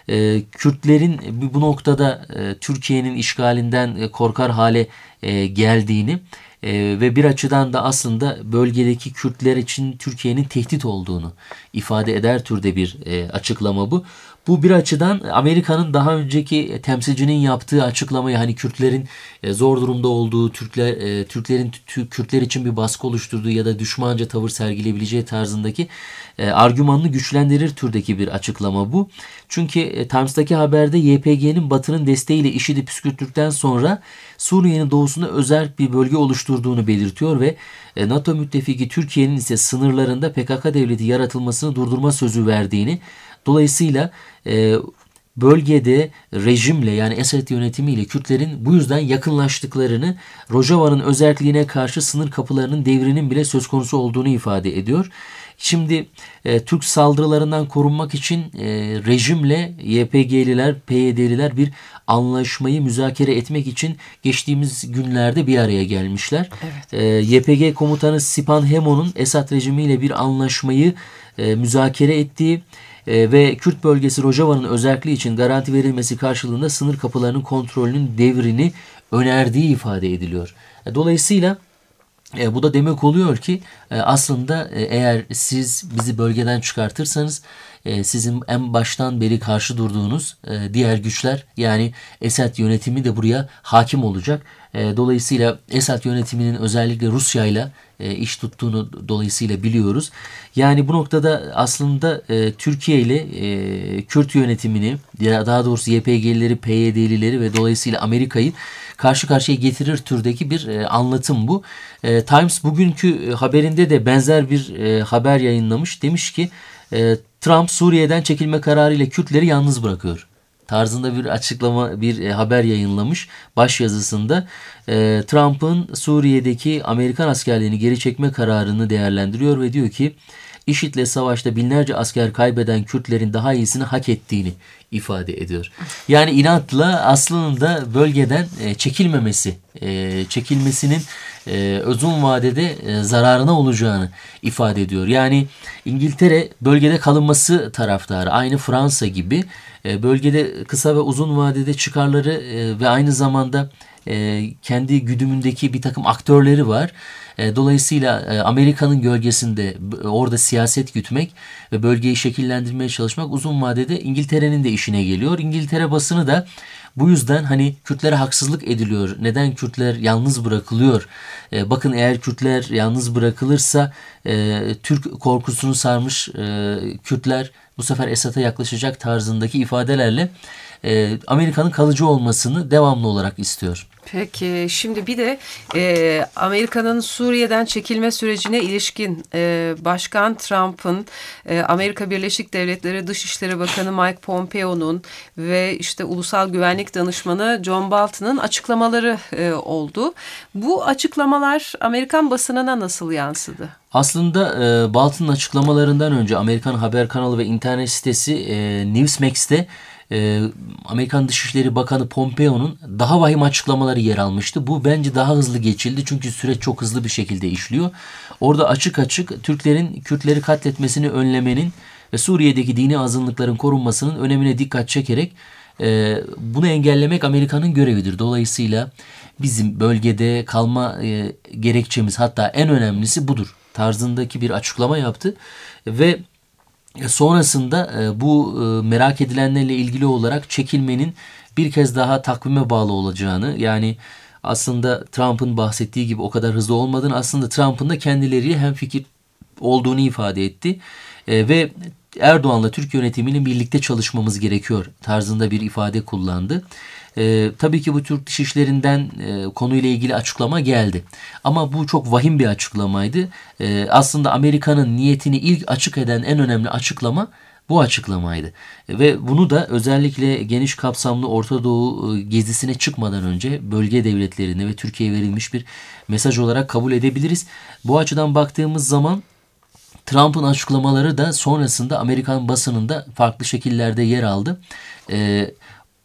e, Kürtlerin bu noktada e, Türkiye'nin işgalinden e, korkar hale e, geldiğini e, ve bir açıdan da aslında bölgedeki Kürtler için Türkiye'nin tehdit olduğunu ifade eder türde bir e, açıklama bu. Bu bir açıdan Amerika'nın daha önceki temsilcinin yaptığı açıklamayı, hani Kürtlerin zor durumda olduğu, Türkler Türklerin Kürtler için bir baskı oluşturduğu ya da düşmanca tavır sergileyebileceği tarzındaki argümanını güçlendirir türdeki bir açıklama bu. Çünkü Times'taki haberde Y P G'nin Batı'nın desteğiyle IŞİD'i püskürttükten sonra Suriye'nin doğusunda özel bir bölge oluşturduğunu belirtiyor ve NATO müttefiki Türkiye'nin ise sınırlarında P K K devleti yaratılmasını durdurma sözü verdiğini, dolayısıyla e, bölgede rejimle, yani Esed yönetimiyle Kürtlerin bu yüzden yakınlaştıklarını, Rojava'nın özerkliğine karşı sınır kapılarının devrinin bile söz konusu olduğunu ifade ediyor. Şimdi e, Türk saldırılarından korunmak için e, rejimle Y P G'liler, P Y D'liler bir anlaşmayı müzakere etmek için geçtiğimiz günlerde bir araya gelmişler. Evet. E, Y P G komutanı Sipan Hemo'nun Esad rejimiyle bir anlaşmayı e, müzakere ettiği e, ve Kürt bölgesi Rojava'nın özerkliği için garanti verilmesi karşılığında sınır kapılarının kontrolünün devrini önerdiği ifade ediliyor. E, dolayısıyla E, bu da demek oluyor ki e, aslında e, eğer siz bizi bölgeden çıkartırsanız e, sizin en baştan beri karşı durduğunuz e, diğer güçler, yani Esad yönetimi de buraya hakim olacak. E, dolayısıyla Esad yönetiminin özellikle Rusya ile iş tuttuğunu dolayısıyla biliyoruz. Yani bu noktada aslında e, Türkiye ile e, Kürt yönetimini, ya daha doğrusu Y P G'lileri, P Y D'lileri ve dolayısıyla Amerika'yı karşı karşıya getirir türdeki bir e, anlatım bu. E, Times bugünkü haberinde de benzer bir e, haber yayınlamış. Demiş ki e, Trump Suriye'den çekilme kararıyla Kürtleri yalnız bırakıyor tarzında bir açıklama, bir e, haber yayınlamış başyazısında. E, Trump'ın Suriye'deki Amerikan askerlerini geri çekme kararını değerlendiriyor ve diyor ki IŞİD'le savaşta binlerce asker kaybeden Kürtlerin daha iyisini hak ettiğini ifade ediyor. Yani inatla aslında bölgeden e, çekilmemesi, e, çekilmesinin e, uzun vadede e, zararına olacağını ifade ediyor. Yani İngiltere bölgede kalınması taraftarı, aynı Fransa gibi e, bölgede kısa ve uzun vadede çıkarları e, ve aynı zamanda e, kendi güdümündeki bir takım aktörleri var. Dolayısıyla Amerika'nın gölgesinde orada siyaset gütmek ve bölgeyi şekillendirmeye çalışmak uzun vadede İngiltere'nin de işine geliyor. İngiltere basını da bu yüzden hani Kürtlere haksızlık ediliyor. Neden Kürtler yalnız bırakılıyor? E, bakın eğer Kürtler yalnız bırakılırsa e, Türk korkusunu sarmış e, Kürtler bu sefer Esad'a yaklaşacak tarzındaki ifadelerle e, Amerika'nın kalıcı olmasını devamlı olarak istiyor. Peki şimdi bir de e, Amerika'nın Suriye'den çekilme sürecine ilişkin e, Başkan Trump'ın, e, Amerika Birleşik Devletleri Dışişleri Bakanı Mike Pompeo'nun ve işte Ulusal Güvenlik Danışmanı John Bolton'un açıklamaları e, oldu. Bu açıklamalar Amerikan basınına nasıl yansıdı? Aslında e, Bolton'un açıklamalarından önce Amerikan haber kanalı ve internet sitesi e, Newsmax'te Ee, Amerikan Dışişleri Bakanı Pompeo'nun daha vahim açıklamaları yer almıştı. Bu bence daha hızlı geçildi çünkü süreç çok hızlı bir şekilde işliyor. Orada açık açık Türklerin Kürtleri katletmesini önlemenin ve Suriye'deki dini azınlıkların korunmasının önemine dikkat çekerek e, bunu engellemek Amerika'nın görevidir. Dolayısıyla bizim bölgede kalma e, gerekçemiz, hatta en önemlisi budur tarzındaki bir açıklama yaptı ve sonrasında bu merak edilenlerle ilgili olarak çekilmenin bir kez daha takvime bağlı olacağını, yani aslında Trump'ın bahsettiği gibi o kadar hızlı olmadığını, aslında Trump'ın da kendileriyle hemfikir olduğunu ifade etti ve Erdoğan'la Türk yönetimiyle birlikte çalışmamız gerekiyor tarzında bir ifade kullandı. Ee, tabii ki bu Türk Dışişleri'nden e, konuyla ilgili açıklama geldi. Ama bu çok vahim bir açıklamaydı. Ee, aslında Amerika'nın niyetini ilk açık eden en önemli açıklama bu açıklamaydı. E, ve bunu da özellikle geniş kapsamlı Orta Doğu e, gezisine çıkmadan önce bölge devletlerine ve Türkiye'ye verilmiş bir mesaj olarak kabul edebiliriz. Bu açıdan baktığımız zaman Trump'ın açıklamaları da sonrasında Amerikan basınında farklı şekillerde yer aldı. E,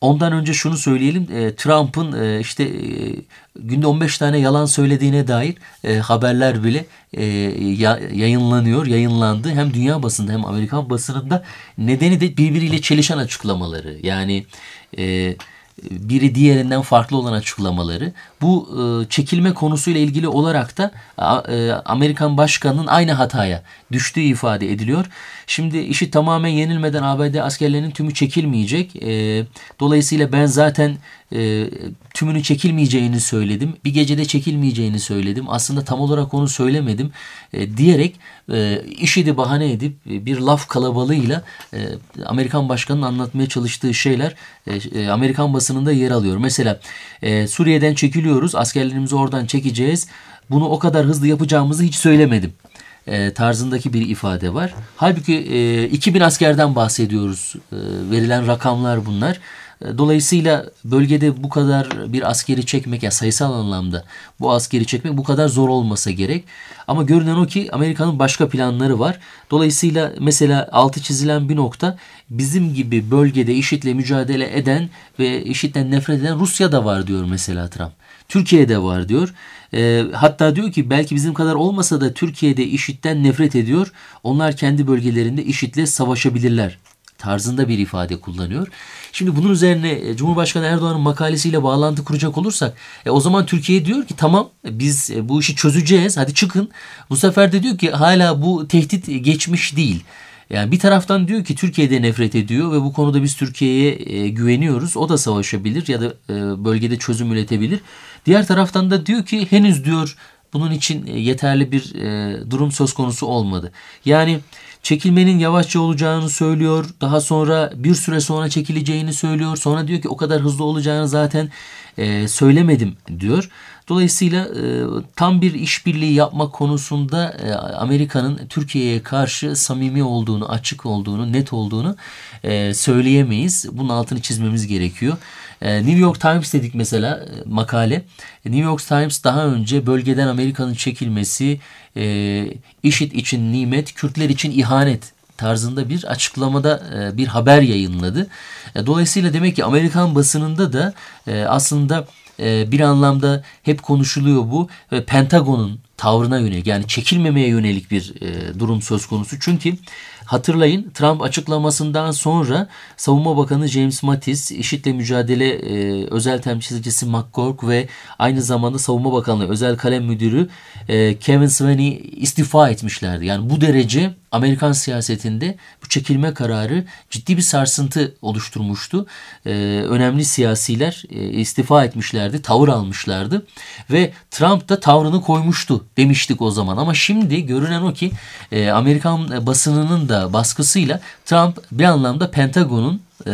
ondan önce şunu söyleyelim. E, Trump'ın e, işte e, günde on beş tane yalan söylediğine dair e, haberler bile e, ya, yayınlanıyor, yayınlandı. Hem dünya basında hem Amerikan basınında. Nedeni de birbiriyle çelişen açıklamaları. Yani e, biri diğerinden farklı olan açıklamaları. Bu e, çekilme konusuyla ilgili olarak da e, Amerikan başkanının aynı hataya düştüğü ifade ediliyor. Şimdi işi tamamen yenilmeden A B D askerlerinin tümü çekilmeyecek. E, dolayısıyla ben zaten e, tümünü çekilmeyeceğini söyledim. Bir gecede çekilmeyeceğini söyledim. Aslında tam olarak onu söylemedim e, diyerek e, işi de bahane edip e, bir laf kalabalığıyla e, Amerikan başkanının anlatmaya çalıştığı şeyler e, Amerikan basınında yer alıyor. Mesela e, Suriye'den çekiliyoruz, askerlerimizi oradan çekeceğiz. Bunu o kadar hızlı yapacağımızı hiç söylemedim E, tarzındaki bir ifade var. Halbuki e, iki bin askerden bahsediyoruz. E, verilen rakamlar bunlar. E, dolayısıyla bölgede bu kadar bir askeri çekmek, yani sayısal anlamda bu askeri çekmek bu kadar zor olmasa gerek. Ama görünen o ki Amerika'nın başka planları var. Dolayısıyla mesela altı çizilen bir nokta, bizim gibi bölgede IŞİD'le mücadele eden ve IŞİD'den nefret eden Rusya da var diyor mesela Trump. Türkiye'de var diyor. E, hatta diyor ki belki bizim kadar olmasa da Türkiye'de IŞİD'den nefret ediyor. Onlar kendi bölgelerinde IŞİD'le savaşabilirler tarzında bir ifade kullanıyor. Şimdi bunun üzerine Cumhurbaşkanı Erdoğan'ın makalesiyle bağlantı kuracak olursak e, o zaman Türkiye diyor ki tamam biz e, bu işi çözeceğiz, hadi çıkın. Bu sefer de diyor ki hala bu tehdit geçmiş değil. Yani bir taraftan diyor ki Türkiye'de nefret ediyor ve bu konuda biz Türkiye'ye e, güveniyoruz. O da savaşabilir ya da e, bölgede çözüm üretebilir. Diğer taraftan da diyor ki henüz diyor bunun için yeterli bir e, durum söz konusu olmadı. Yani çekilmenin yavaşça olacağını söylüyor. Daha sonra bir süre sonra çekileceğini söylüyor. Sonra diyor ki o kadar hızlı olacağını zaten e, söylemedim diyor. Dolayısıyla e, tam bir işbirliği yapmak konusunda e, Amerika'nın Türkiye'ye karşı samimi olduğunu, açık olduğunu, net olduğunu e, söyleyemeyiz. Bunun altını çizmemiz gerekiyor. E, New York Times dedik mesela e, makale. New York Times daha önce bölgeden Amerika'nın çekilmesi e, IŞİD için nimet, Kürtler için ihanet tarzında bir açıklamada e, bir haber yayınladı. E, dolayısıyla demek ki Amerikan basınında da e, aslında bir anlamda hep konuşuluyor bu ve Pentagon'un tavrına yönelik, yani çekilmemeye yönelik bir e, durum söz konusu. Çünkü hatırlayın, Trump açıklamasından sonra Savunma Bakanı James Mattis, IŞİD'le mücadele e, özel temsilcisi McGurk ve aynı zamanda Savunma Bakanlığı Özel Kalem Müdürü e, Kevin Sweeney istifa etmişlerdi. Yani bu derece Amerikan siyasetinde bu çekilme kararı ciddi bir sarsıntı oluşturmuştu. E, önemli siyasiler e, istifa etmişlerdi, tavır almışlardı ve Trump da tavrını koymuştu demiştik o zaman. Ama şimdi görünen o ki e, Amerikan basınının da baskısıyla Trump bir anlamda Pentagon'un e,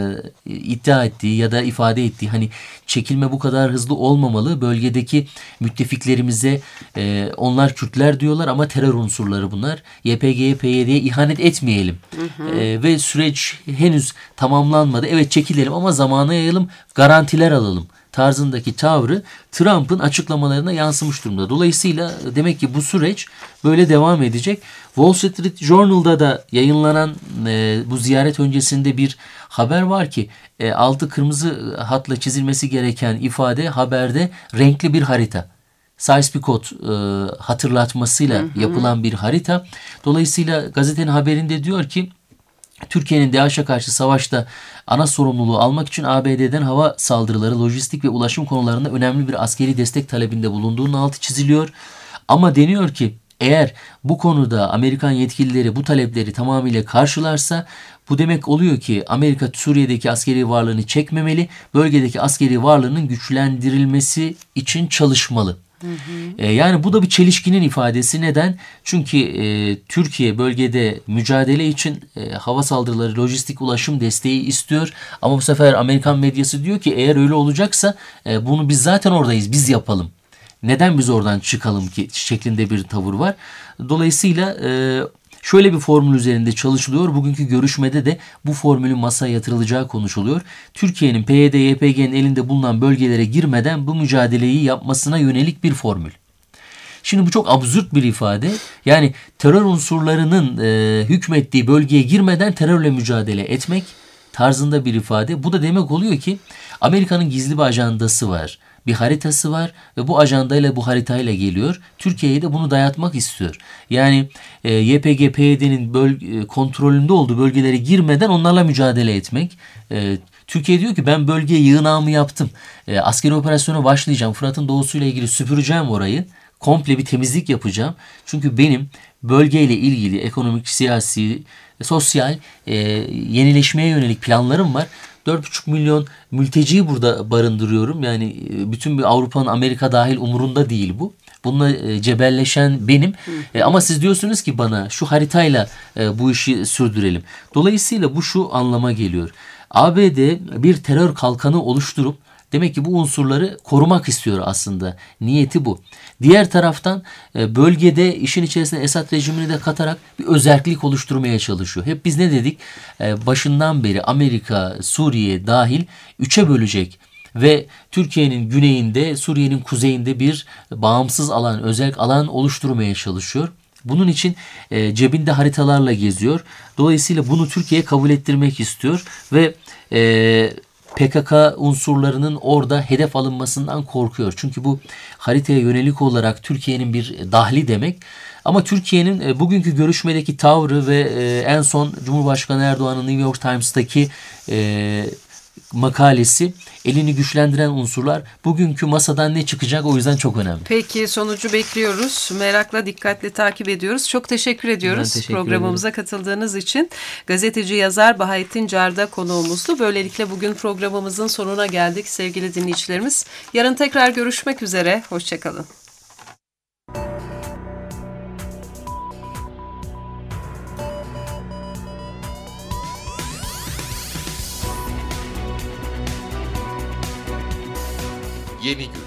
iddia ettiği ya da ifade ettiği, hani çekilme bu kadar hızlı olmamalı, bölgedeki müttefiklerimize e, onlar Kürtler diyorlar ama terör unsurları bunlar, Y P G'ye P Y D'ye ihanet etmeyelim. Hı hı. E, ve süreç henüz tamamlanmadı, evet çekilelim ama zamana yayalım, garantiler alalım tarzındaki tavrı Trump'ın açıklamalarına yansımış durumda. Dolayısıyla demek ki bu süreç böyle devam edecek. Wall Street Journal'da da yayınlanan e, bu ziyaret öncesinde bir haber var ki e, altı kırmızı hatla çizilmesi gereken ifade haberde renkli bir harita. Sykes-Picot e, hatırlatmasıyla hı hı. yapılan bir harita. Dolayısıyla gazetenin haberinde diyor ki Türkiye'nin DAEŞ'e karşı savaşta ana sorumluluğu almak için A B D'den hava saldırıları, lojistik ve ulaşım konularında önemli bir askeri destek talebinde bulunduğunun altı çiziliyor. Ama deniyor ki eğer bu konuda Amerikan yetkilileri bu talepleri tamamıyla karşılarsa bu demek oluyor ki Amerika Suriye'deki askeri varlığını çekmemeli, bölgedeki askeri varlığının güçlendirilmesi için çalışmalı. Hı hı. E, yani bu da bir çelişkinin ifadesi. Neden? Çünkü e, Türkiye bölgede mücadele için e, hava saldırıları, lojistik ulaşım desteği istiyor. Ama bu sefer Amerikan medyası diyor ki eğer öyle olacaksa e, bunu biz zaten oradayız, biz yapalım. Neden biz oradan çıkalım ki şeklinde bir tavır var. Dolayısıyla e, şöyle bir formül üzerinde çalışılıyor. Bugünkü görüşmede de bu formülün masaya yatırılacağı konuşuluyor. Türkiye'nin P Y D Y P G'nin elinde bulunan bölgelere girmeden bu mücadeleyi yapmasına yönelik bir formül. Şimdi bu çok absürt bir ifade. Yani terör unsurlarının e, hükmettiği bölgeye girmeden terörle mücadele etmek tarzında bir ifade. Bu da demek oluyor ki Amerika'nın gizli bir ajandası var. Bir haritası var ve bu ajandayla, bu haritayla geliyor. Türkiye'ye de bunu dayatmak istiyor. Yani e, Y P G P Y D'nin böl- kontrolünde olduğu bölgelere girmeden onlarla mücadele etmek. E, Türkiye diyor ki ben bölgeye yığınağımı yaptım. E, askeri operasyona başlayacağım. Fırat'ın doğusuyla ilgili süpüreceğim orayı. Komple bir temizlik yapacağım. Çünkü benim bölgeyle ilgili ekonomik, siyasi, sosyal e, yenileşmeye yönelik planlarım var. dört buçuk milyon mülteciyi burada barındırıyorum. Yani bütün bir Avrupa'nın, Amerika dahil umurunda değil bu. Bununla cebelleşen benim. E, ama siz diyorsunuz ki bana şu haritayla e, bu işi sürdürelim. Dolayısıyla bu şu anlama geliyor. A B D bir terör kalkanı oluşturup demek ki bu unsurları korumak istiyor aslında. Niyeti bu. Diğer taraftan bölgede işin içerisine Esad rejimini de katarak bir özerklik oluşturmaya çalışıyor. Hep biz ne dedik? Başından beri Amerika, Suriye dahil üçe bölecek ve Türkiye'nin güneyinde, Suriye'nin kuzeyinde bir bağımsız alan, özerk alan oluşturmaya çalışıyor. Bunun için e, cebinde haritalarla geziyor. Dolayısıyla bunu Türkiye'ye kabul ettirmek istiyor ve e, P K K unsurlarının orada hedef alınmasından korkuyor. Çünkü bu haritaya yönelik olarak Türkiye'nin bir dahli demek. Ama Türkiye'nin e, bugünkü görüşmedeki tavrı ve e, en son Cumhurbaşkanı Erdoğan'ın New York Times'taki e, makalesi, elini güçlendiren unsurlar, bugünkü masadan ne çıkacak, o yüzden çok önemli. Peki, sonucu bekliyoruz. Merakla, dikkatli takip ediyoruz. Çok teşekkür ediyoruz teşekkür programımıza ederim. katıldığınız için. Gazeteci yazar Bahattin Carda konuğumuzdu. Böylelikle bugün programımızın sonuna geldik sevgili dinleyicilerimiz. Yarın tekrar görüşmek üzere. Hoşçakalın. Yeni gün.